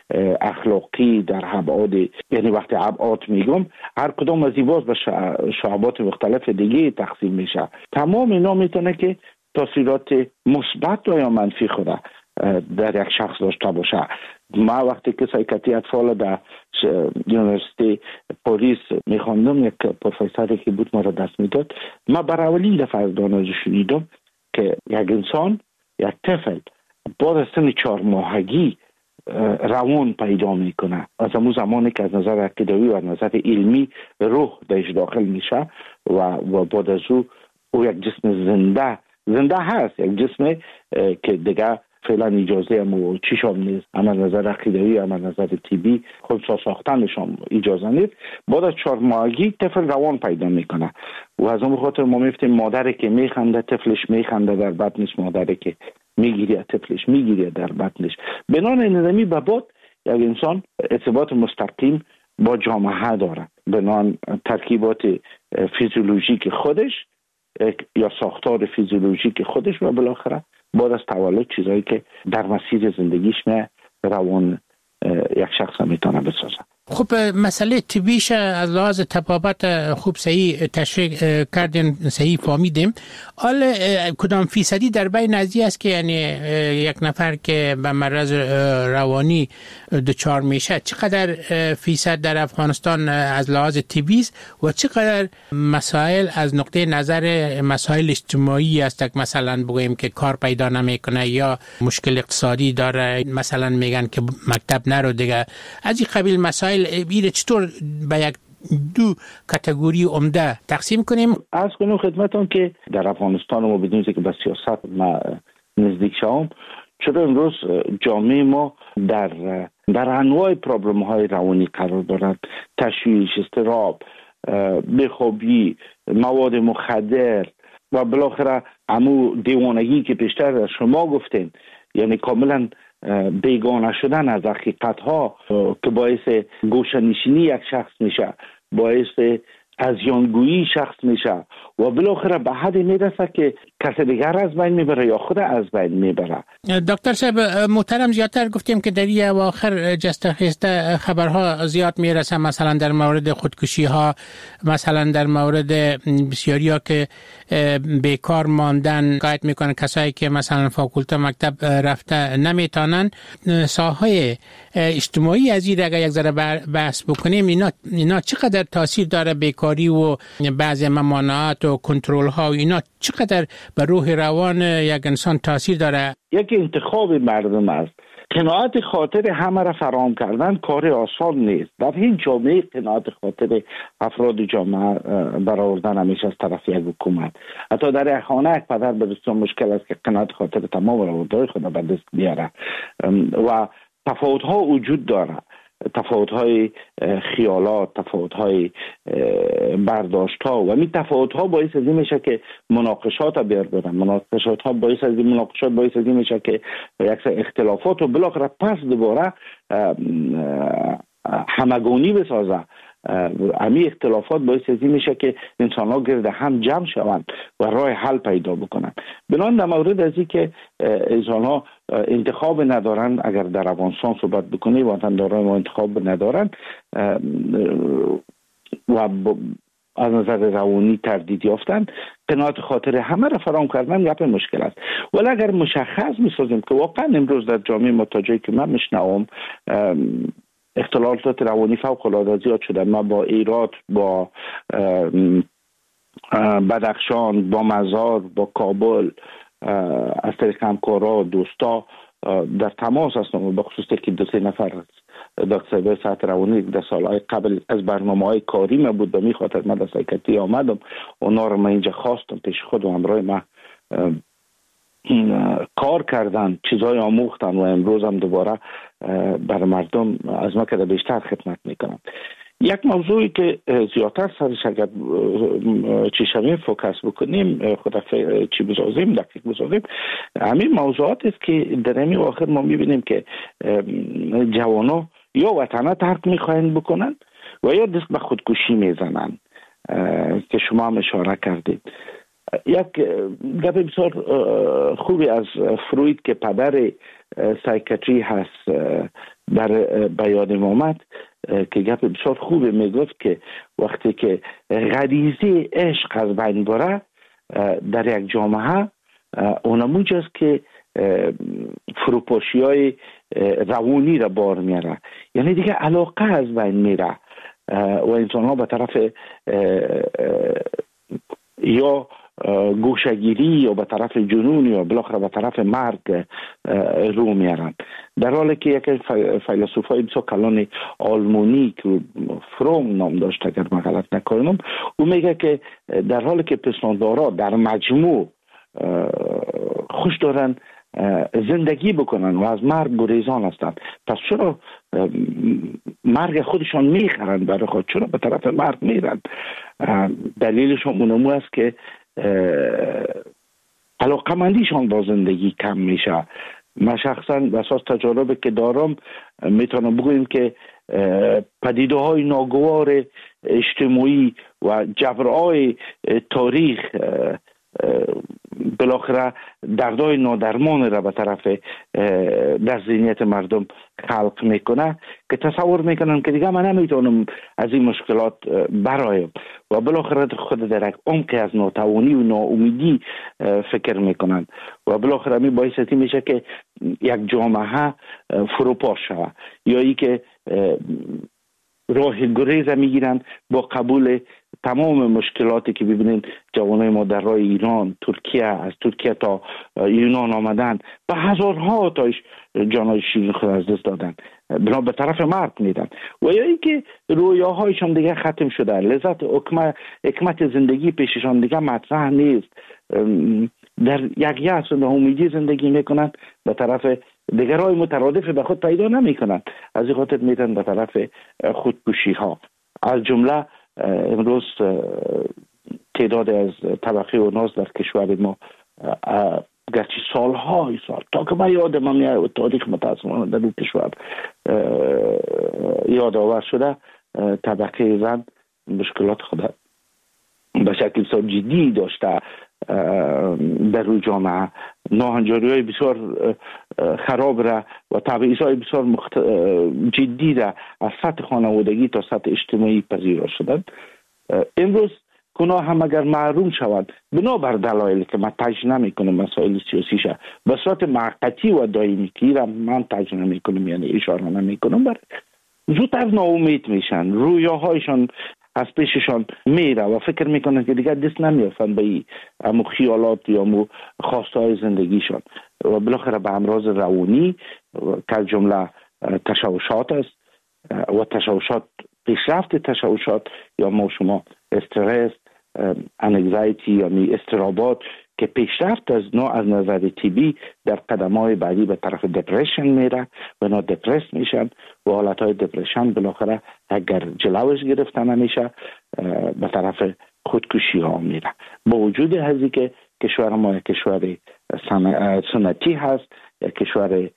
اخلاقی، در ابعاد، یعنی وقتی ابعاد میگم هر کدام از این باز به شعبات مختلف دیگه تقسیم میشه. تمام اینا میتونه که تاثیرات مثبت یا منفی خود در یک شخص داشته باشه. ما وقتی که سایکاتری اطفال در یونیورسیتی پاریس میخواندم، یک پروفسوری که بود ما را دست میداد، ما برای اولین دفعه از دانشجو شنیدم که یک انسان، یک طفل بعد از سن 4 ماهگی روان پیدا میکنه. از همون زمانی که از نظر عقیدوی و از نظر علمی روح درش داخل میشه و بعد از او یک جسم زنده هست، یک جسم که دیگه فعلا اجازه هم چیش هم نیست، اما نظر عقیدوی اما نظر طبی خودسا ساختنش هم اجازه نیست. بعد از 4 ماهگی طفل روان پیدا میکنه و از اون خاطر ما میفتیم مادری که میخنده طفلش میخنده در بطنش، مادری که میگیره طفلش میگیره در بطنش. بنان نظامی به بعد یک انسان ارتباط مستقیم با جامعه داره، بنان ترکیبات فیزیولوژیک خودش یا ساختار فیزیولوژیک خودش و بالاخره بعد از تولد چیزایی که در مسیر زندگیش روان یک شخص میتونه بسازه. خب مسئله طبیش از لحاظ طبابت خوب صحیح تشریح کردین، صحیح فهمیدیم. حالا کدام فیصدی در بین ازی است که یعنی یک نفر که به مرض روانی دچار میشه چقدر فیصد در افغانستان از لحاظ طبی است و چقدر مسائل از نقطه نظر مسائل اجتماعی است، که مثلا بگوییم که کار پیدا نمیکنه یا مشکل اقتصادی داره، مثلا میگن که مکتب نرو دیگه، از این قبیل مسائل بیره چطور به یک دو کاتگوری عمده تقسیم کنیم؟ از کنم خدمتون که در افغانستان ما بدون که به سیاست ما نزدیک شوم، چرا امروز جامعه ما در انواع پرابلم های روانی قرار دارد، تشویش، اضطراب، بیخوابی، مواد مخدر و بالاخره همو دیوانگی که پیشتر از شما گفتین، یعنی کاملا بیگانه شدن از حقیقت ها که باعث گوشه‌نشینی یک شخص میشه، باعث ازیانگویی شخص میشه و بالاخره به حدی میرسه که کسی دیگر از بین میبره یا خود از بین میبره. دکتر صاحب محترم، زیادتر گفتیم که در این اواخر جست خیسته خبرها زیاد میرسه، مثلا در مورد خودکشی ها، مثلا در مورد بسیاری ها که بیکار ماندن، قاید میکنن کسایی که مثلا فاکولته مکتب رفته نمیتونن. ساحه اجتماعی از این اگر یک ذره بحث بکنیم، اینا چقدر تاثیر داره؟ بیکاری و بعضی ممانعات و کنترل ها و اینا چقدر به روح روان یک انسان تاثیر داره؟ یک انتخاب مردم است. قناعت خاطر همه را فراهم کردن کار آسان نیست. در این جامعه قناعت خاطر افراد جامعه برآوردن همیشه از طرف یک حکومت. حتی در خانه یک پدر بسیار مشکل است که قناعت خاطر تمام روابط خود به دست بیاره و تفاوت ها وجود داره، تفاوت های خیالات، تفاوت های برداشت ها و این تفاوت ها باعث از این میشه که مناقشات بیارن، مناقشات ها باعث از این میشه که یک اختلافات و بالاخره پس دوباره همگونی بسازه. امی اختلافات باعث از این میشه که انسان ها گرد هم جمع شوند و راه حل پیدا بکنن. بنان در مورد از این که انسان ها انتخاب ندارن، اگر در افغانستان صحبت بکنی وطنداران ما انتخاب ندارن و از نظر روانی تردید یافتن، قناعت خاطر همه را فراهم کردن گپ مشکل است. ولی اگر مشخص میسازیم که واقعا امروز در جامعه ما تا جایی که من میشنوم اختلالات روانی فوق العاده زیاد شده، ما با ایرات، با بدخشان، با مزار، با کابل از طریق همکارا، دوستا در تماس هستم، به خصوص که 2-3 نفر دکتر صحت روانی در سالهای قبل از برنامه‌های کاری ما بود، به می خاطر من در سایکاتری آمدم، اونا رو من اینجا خواستم پیش خود و همراه ما کار کردن، چیزای آموختن و امروز هم دوباره بر مردم از ما که بیشتر خدمت میکنن. یک موضوعی که زیادتر سرش اگر چی شویم فوکس بکنیم، خود چی بسازیم، دقیق بسازیم، همین موضوعات است که در همین آخر ما میبینیم که جوانا یا وطنه ترک میخواهند بکنن و یا دست به خودکشی میزنن که شما هم اشاره کردید. یک گپ بسیار خوبی از فروید که پدر سایکاتری هست به یادم آمد که گپ بسیار خوبی میگفت که وقتی که غریزه عشق از بین بره در یک جامعه، اونمونجاست که فروپاشی های روانی را بار میاره، یعنی دیگه علاقه از بین میره و انسان ها به طرف یا گوشگیری یا به طرف جنون یا بالاخره به طرف مرگ رو میارن. در حالی که یکی فیلسوفای بسیار کلان آلمانی که فروم نام داشت اگر من غلط نکنم، او میگه که در حالی که پستاندارا در مجموع خوش دارن زندگی بکنن و از مرگ گریزان هستند، پس چرا مرگ خودشان میخرند برای خود؟ چرا به طرف مرگ میرند؟ دلیلشون اونمو است که علاقمندیشان با زندگی کم میشه. من شخصا بساس تجاربی که دارم میتونم بگویم که پدیده های ناگوار اجتماعی و جبرهای تاریخ بالاخره دردهای نادرمان را به طرف در ذهنیت مردم خلق میکنه که تصور میکنن که دیگه من نمیتونم از این مشکلات برایم و بالاخره خود در یک عمق از ناتوانی و ناامیدی فکر میکنن و بالاخره می باعث میشه که یک جامعه فروپاش شود یا ای که راه گریز میگیرن با قبول تمام مشکلاتی که ببینین جوانای ما در راه ایران، ترکیه، از ترکیه تا یونان آمدن به هزارها تاش جانای شیرین خود از دست دادن، بنا به طرف مرگ میدن و یا اینکه رویاهایشان دیگه ختم شده، لذت حکمت زندگی پیششان دیگه مطرح نیست، در یک یأس و امیدی زندگی میکنن، به طرف دیگرای مترادف به خود پیدا نمیکنن، از این خاطر میرن به طرف خودکشی ها. از جمله امروز تعداد از طبقه و ناز در کشور ما گرچه سالهای سال تا که من یادم میاد تاریخ متاسفانه در این کشور یادآور شده، طبقه زن مشکلات خود به شکل بسیار جدی داشته در روی جامعه، ناهنجاری های بسیار خراب را و تبعیض های بسیار جدی را از سطح خانوادگی تا سطح اجتماعی پذیرا شدند. امروز گناه هم اگر محروم شود بنابر دلایلی که من تجزیه نمی کنم مسائل سیاسی شه به صورت موقتی و دائمی که را من تجزیه نمی کنم، یعنی اشاره نمی کنم، زودتر ناامید میشن، رویاهایشان از پیششان میره و فکر میکنن که دیگر دست نمیافن به امو خیالات یا امو خواسته های زندگیشان و بالاخره به امراض روانی که جمله تشوشات است و تشوشات، پیشرفت تشوشات یا ما شما استرس، انگزایتی یا اضطرابات که پیشرفت از نوع از نظر طبی در قدم‌های بعدی به طرف دپرشن میره و نا دپرس میشن و حالتهای دپرشن بالاخره اگر جلوش گرفته نمیشه به طرف خودکشی ها میره. با وجود هزی که کشور ما یک کشور سنتی هست، یک کشور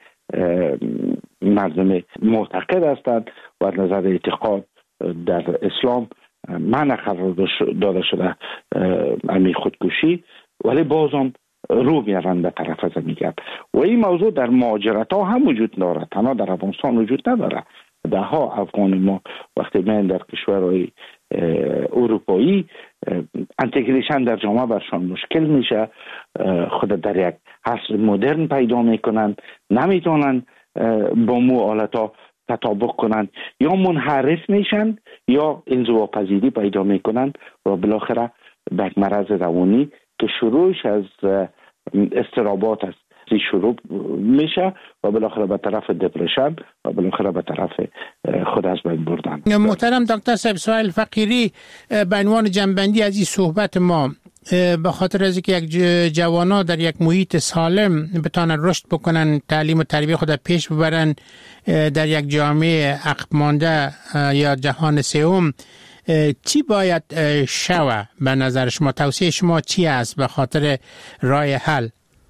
مردم معتقد هستند و از نظر اعتقاد در اسلام معنی قرار داده شده امی خودکشی، ولی بازم رو میارن به طرف از میگن و این موضوع در مهاجرت ها هم وجود داره، تنها در افغانستان وجود نداره. ده ها افغان ما وقتی من در کشورهای اروپایی انتگریشن در جامعه برشان مشکل میشه، خود در یک عصر مدرن پیدا میکنن، نمیتونن با مو آلتا تطابق کنن، یا منحرف میشن یا انزواپذیری پیدا میکنن و بالاخره به مرض روانی که شروعش از اضطرابات است. سستی شروع میشه و بالاخره به طرف دپرشن و بالاخره به طرف خود از بین بردن. محترم دکتر صاحب، سهیل فقیری، به عنوان جنبندی از این صحبت ما، به خاطر از اینکه یک جوانا در یک محیط سالم بتانن رشد بکنن، تعلیم و تربیت خود پیش ببرن در یک جامعه عقب مانده یا جهان سوم، چی باید شوه به نظر شما؟ توصیه شما چی است به خاطر راه حل؟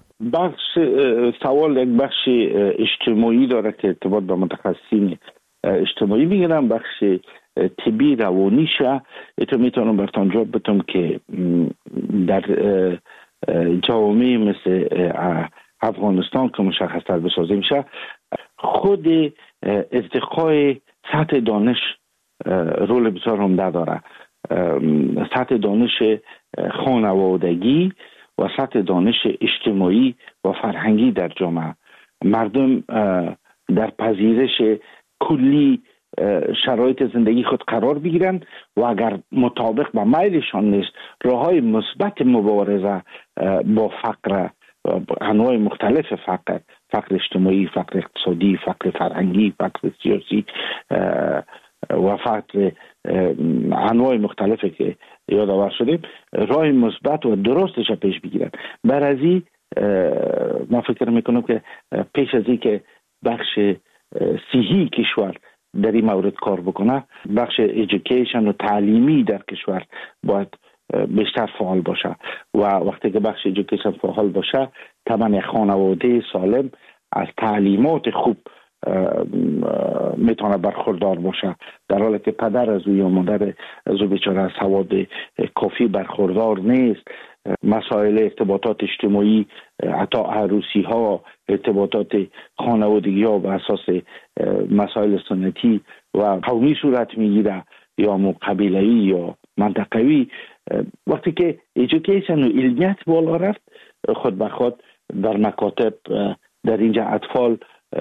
سوال یک بخش اجتماعی داره که ارتباط با متخصصین اجتماعی میگیرم، بخش طبی روانیشه. تو میتونم براتون جواب بدم که در جوامع مثل افغانستان که مشخص‌تر بسازیم میشه، خود ارتقای سطح دانش رول بسیار عمده داره. سطح دانش خانوادگی و سطح دانش اجتماعی و فرهنگی در جامعه، مردم در پذیرش کلی شرایط زندگی خود قرار بگیرن و اگر مطابق با میلشان نیست، راههای مثبت مبارزه با فقر، انواع مختلف فقر اجتماعی، فقر اقتصادی، فقر فرهنگی، فقر سیاسی و فقر انواع مختلفی که یادآور شدیم، راه مثبت و درستش پیش بگیرن. برازی من فکر میکنم که پیش از این که بخش صحی کشور در این مورد کار بکنه، بخش ایژوکیشن و تعلیمی در کشور باید بیشتر فعال باشه و وقتی که بخش ایژوکیشن فعال باشه، طبعا خانواده سالم از تعلیمات خوب میتونه برخوردار باشه، در حالی که پدر از او یا مادر از او بیچاره از سواد کافی برخوردار نیست. مسائل ارتباطات اجتماعی، حتی عروسی ها، ارتباطات خانوادگی ها بر اساس مسائل سنتی و قومی صورت میگیره یا قبیله‌ای یا منطقوی. وقتی که ایژوکیشن و علمیت بالا رفت، خود به خود در مکاتب در اینجا اطفال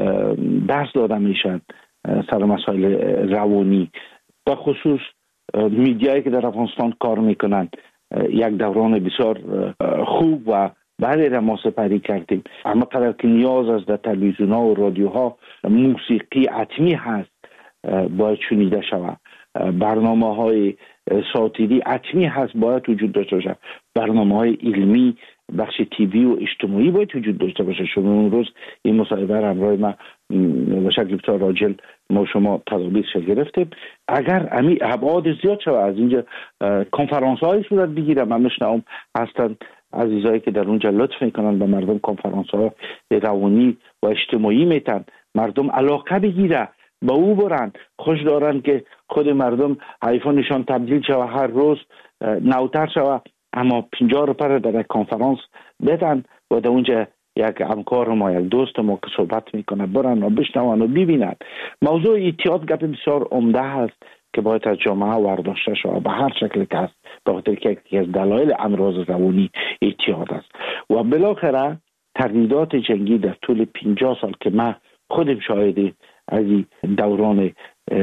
درس داده میشن سر مسائل روانی. به خصوص میدیایی که در افغانستان کار میکنن یک دوران بسیار خوب و بعد را ما سپری کردیم. اما قدر که نیاز است در تلویزیون ها و رادیوها موسیقی حتمی هست باید شنیده شود، برنامه های ساتیری حتمی هست باید وجود داشته باشه، برنامه های علمی، بخش تیوی و اجتماعی باید وجود داشته باشه. اون روز این مصاحبه را همراه ما به شکل بسیار راجل ما شما تدابیرش گرفتیم. اگر امی ابعاد زیاد شود از اینجا کنفرانس های صورت بگیره، من میشنوم هستن عزیزایی که در اونجا لطف میکنن به مردم کنفرانس ها روانی و اجتماعی میتن، مردم علاقه بگیره با او برن، خوش دارن که خود مردم آیفونشان تبدیل شود هر روز نوتر شود، اما 50 روپیه در یک کنفرانس بدن و در اونجا یک همکار ما، یک دوست ما که صحبت میکنه برن و بشنون و ببینن. موضوع اعتیاد گپ بسیار عمده هست که باید از جامعه ورداشته شود به هر شکل که هست، به خاطر که یکی از دلایل امراض روانی اعتیاد است. و بالاخره تردیدات جنگی در طول 50 سال که من خودم شاهد از دوران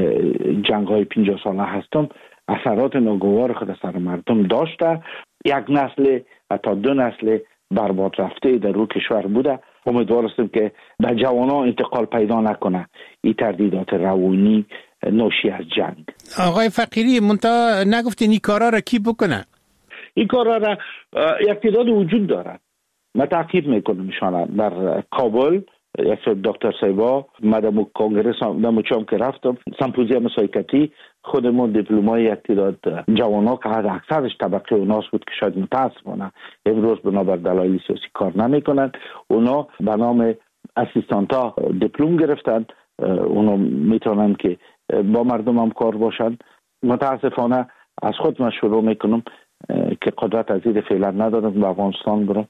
جنگ های 50 ساله هستم، اثرات ناگوار خود سر مردم داشته. یک نسل حتی 2 نسل برباد رفته در روی کشور بوده. امیدوار هستم که به جوانان انتقال پیدا نکنه این تردیدات روانی ناشی از جنگ. آقای فقیری، منتها نگفتین این کارا را کی بکنه؟ این کارا را یک تعداد وجود دارد. من تعقیب میکنم شانه در کابل یک دکتر سیبا مدام کنگره نموچام که رفتم سمپوزیوم سایکاتری، خودمون دیپلمای یک تعداد جوانا که اکثرش طبقه اوناس بود که شاید متاسفانه امروز بنابر دلایل سیاسی کار نمیکنن، اونا به نام اسیستانتا دیپلم گرفتن، اونا میتونن که با مردم هم کار باشن. متاسفانه از خود من شروع میکنم که قدرت از این فعلا ندارم به افغانستان برم،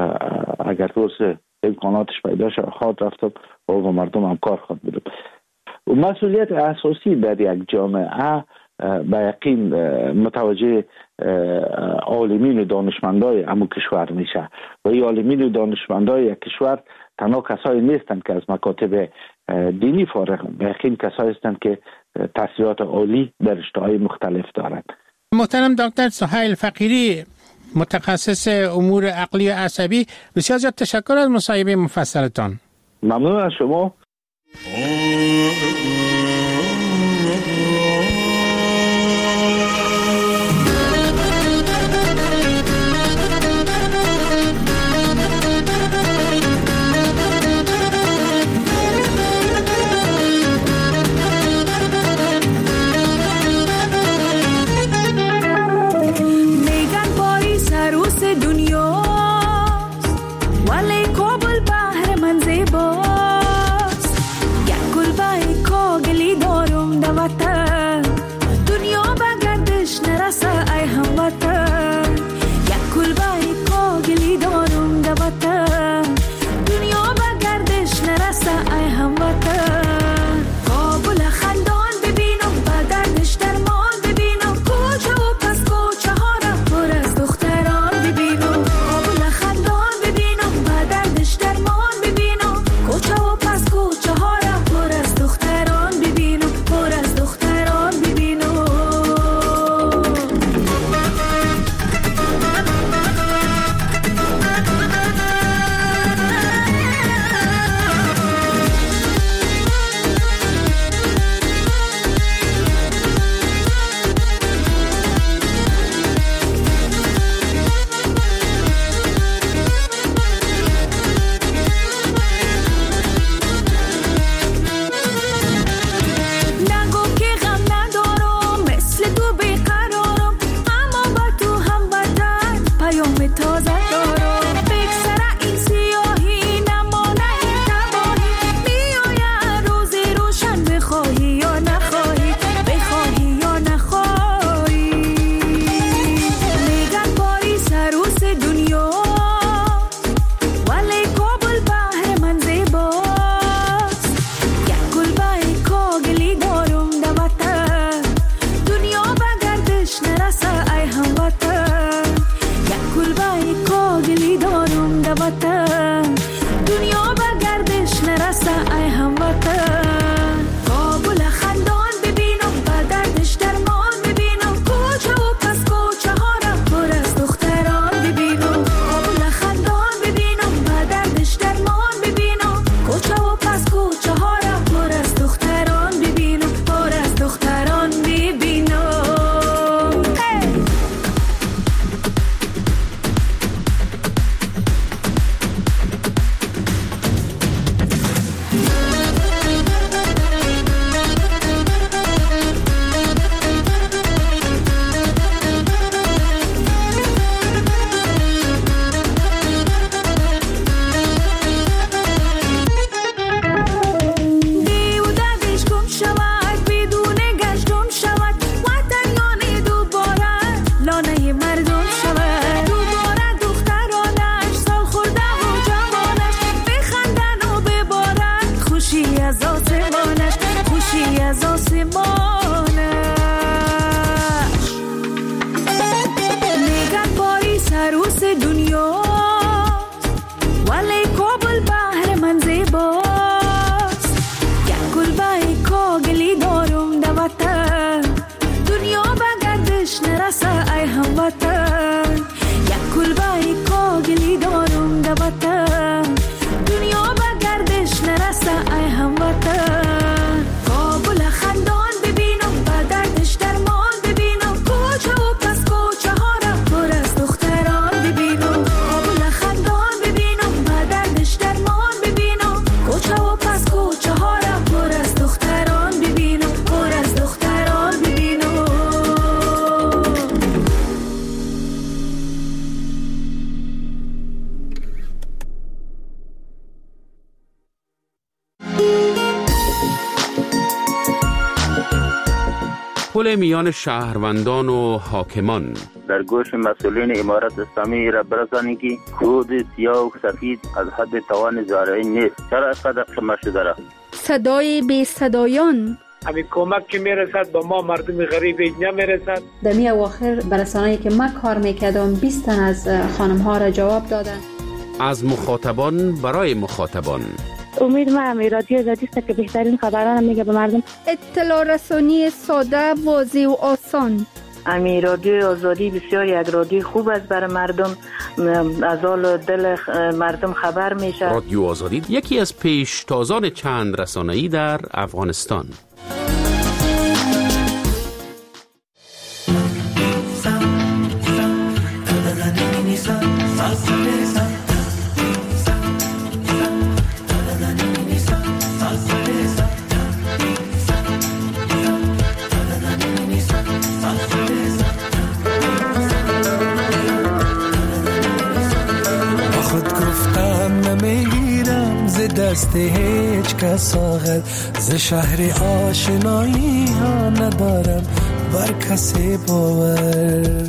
اگر روز امکاناتش پیدا شد خواهد رفتم و با مردم هم کار خواهد بدم. مسئولیت اساسی در یک جامعه به یقین متوجه عالمین و دانشمندای همون کشور میشه و این عالمین و دانشمندای یک کشور تنها کسایی نیستند که از مکاتب دینی فارغ، به یقین کسایی هستند که تحصیلات عالی در رشته‌های مختلف دارند. محترم دکتر سهیل فقیری، متخصص امور عقلی و عصبی، بسیار زیاد تشکر از مصاحبه مفصلتان. ممنون از شما. پل میان شهروندان و حاکمان در گوش مسئولین امارت اسلامی را برسانید که خود سیاه و سفید از حد توان زارعی نیست. چرا اینقدر خمه شده را؟ صدای بی صدایان، همین کمک که میرسد با ما مردم غریب نمیرسد. در می اواخر برسانه‌ای که من کار میکردم 20 تن از خانم ها را جواب دادن. از مخاطبان برای مخاطبان. امید من رادیو آزادی است که بهترین خبران میگه به مردم. اطلاع رسانی ساده، واضح و آسان. امی رادیو آزادی بسیار یک رادیو خوب است برای مردم، از حال دل مردم خبر میشه. رادیو آزادی یکی از پیشتازان چند رسانه‌ای در افغانستان. دست هیچ کس آخر ز شهر آشنایی ها ندارم بر کسی باور.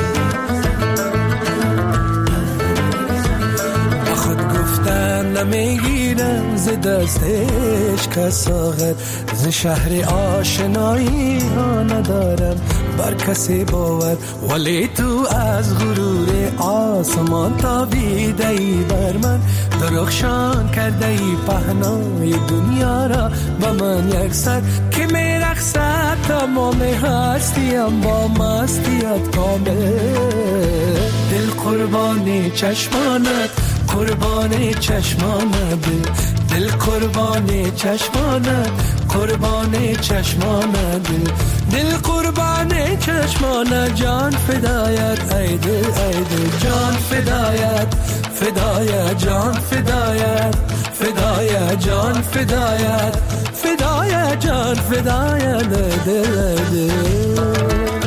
با خود گفتن نمیگیرم ز دست هیچ کس آخر ز شهر آشنایی ها ندارم بر کسی باور. ولی تو از غرور آسمان تابیده ای بر من، درخشان کرده ای پهنای دنیا را با من یک سر که می رقصد تمام هستیم با مستیت کامل. دل قربان چشمانت، قربان چشمانت، دل قربان چشمانت، قربان چشمانت، دل قربان چشمانت، جان فدایت ای دل ای دل، جان فدایت فدایت، جان فدایت فدایت، جان فدایت فدایت، جان فدایت دل دل.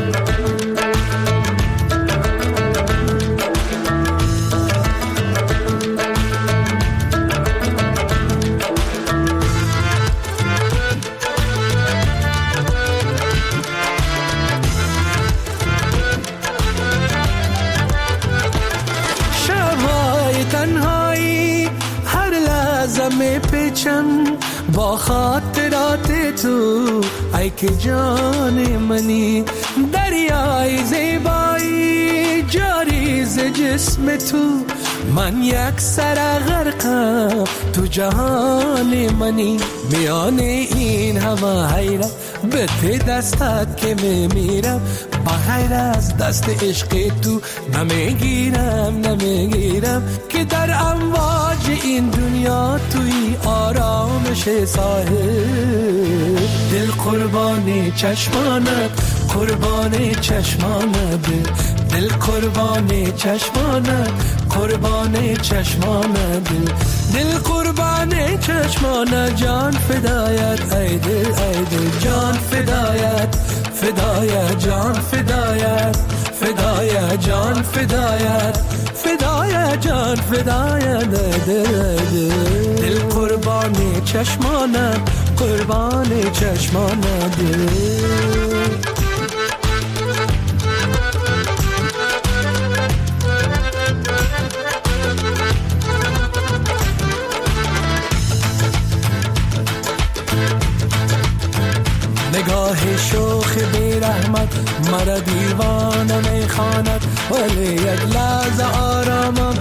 با خاطرات تو ای که جان منی، دریای زیبایی جاری ز جسم تو، من یک سر غرقم تو جهان منی. میان این همه حیرت به ته دستت که میمیرم، بغیر از دست عشق تو نمیگیرم که در امواج این دنیا توی آرامش ساحل. دل قربان چشمانت، قربان چشمانت، دل قربان چشمانت، قربان چشمانت، دل قربان چشمانت، جان فدایت ای دل ای دل، جان فدایت فدایت، جان فدایت فدایت، جان فدایت فدایت، جان فدایت دل دل قربان چشمانت، قربان چشمانت. نگاه شوخ بی رحمت مرا دیوانه میخواند، ولی یک لحظه آرامم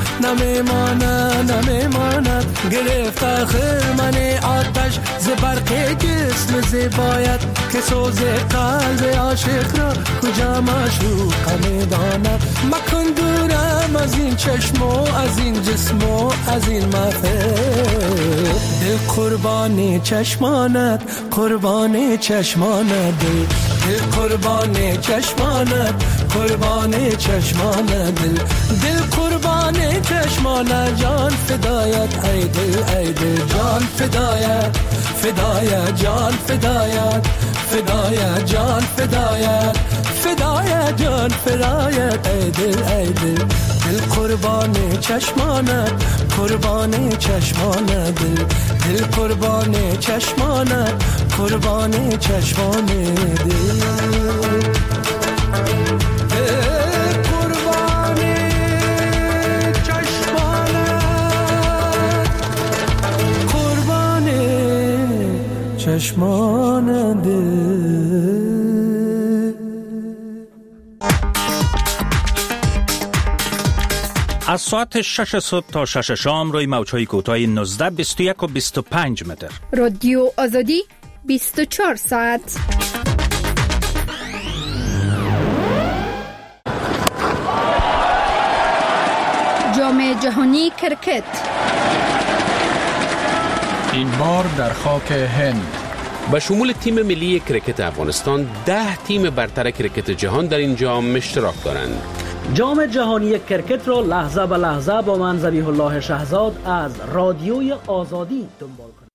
نمیماند. گرفت آخر من آتش ز برق جسم زیبایت، که سوز قلب عاشق را کجا معشوق میداند. مکن دورم از این چشم و از این جسم و از این محفل. دل قربان چشمانت، قربان چشمانت، دل قربان چشمانت، قربان چشمانت، دل قربان چشمانت، جان فدایت ای دل ای دل، جان فدایت فدایت، جان فدایت فدایت، جان فدایت فدایت، جان فدایت ای دل ای دل. دل قربان چشمانت، قربان چشمانت، دل قربان چشمانت، قربان چشمانت، دل قربان چشمانت، قربان چشمانت. از ساعت 6 صبح تا 6 شام روی موج‌های کوتاه 19، 21 و 25 متر. رادیو آزادی 24 ساعت. جهانی کرکت. این بار در خاک هند. به شمول تیم ملی کرکت افغانستان 10 تیم برتر کرکت جهان در این جام اشتراک دارند. جام جهانی کرکت را لحظه به لحظه با من ذبیح الله شهزاد از رادیوی آزادی دنبال کنید.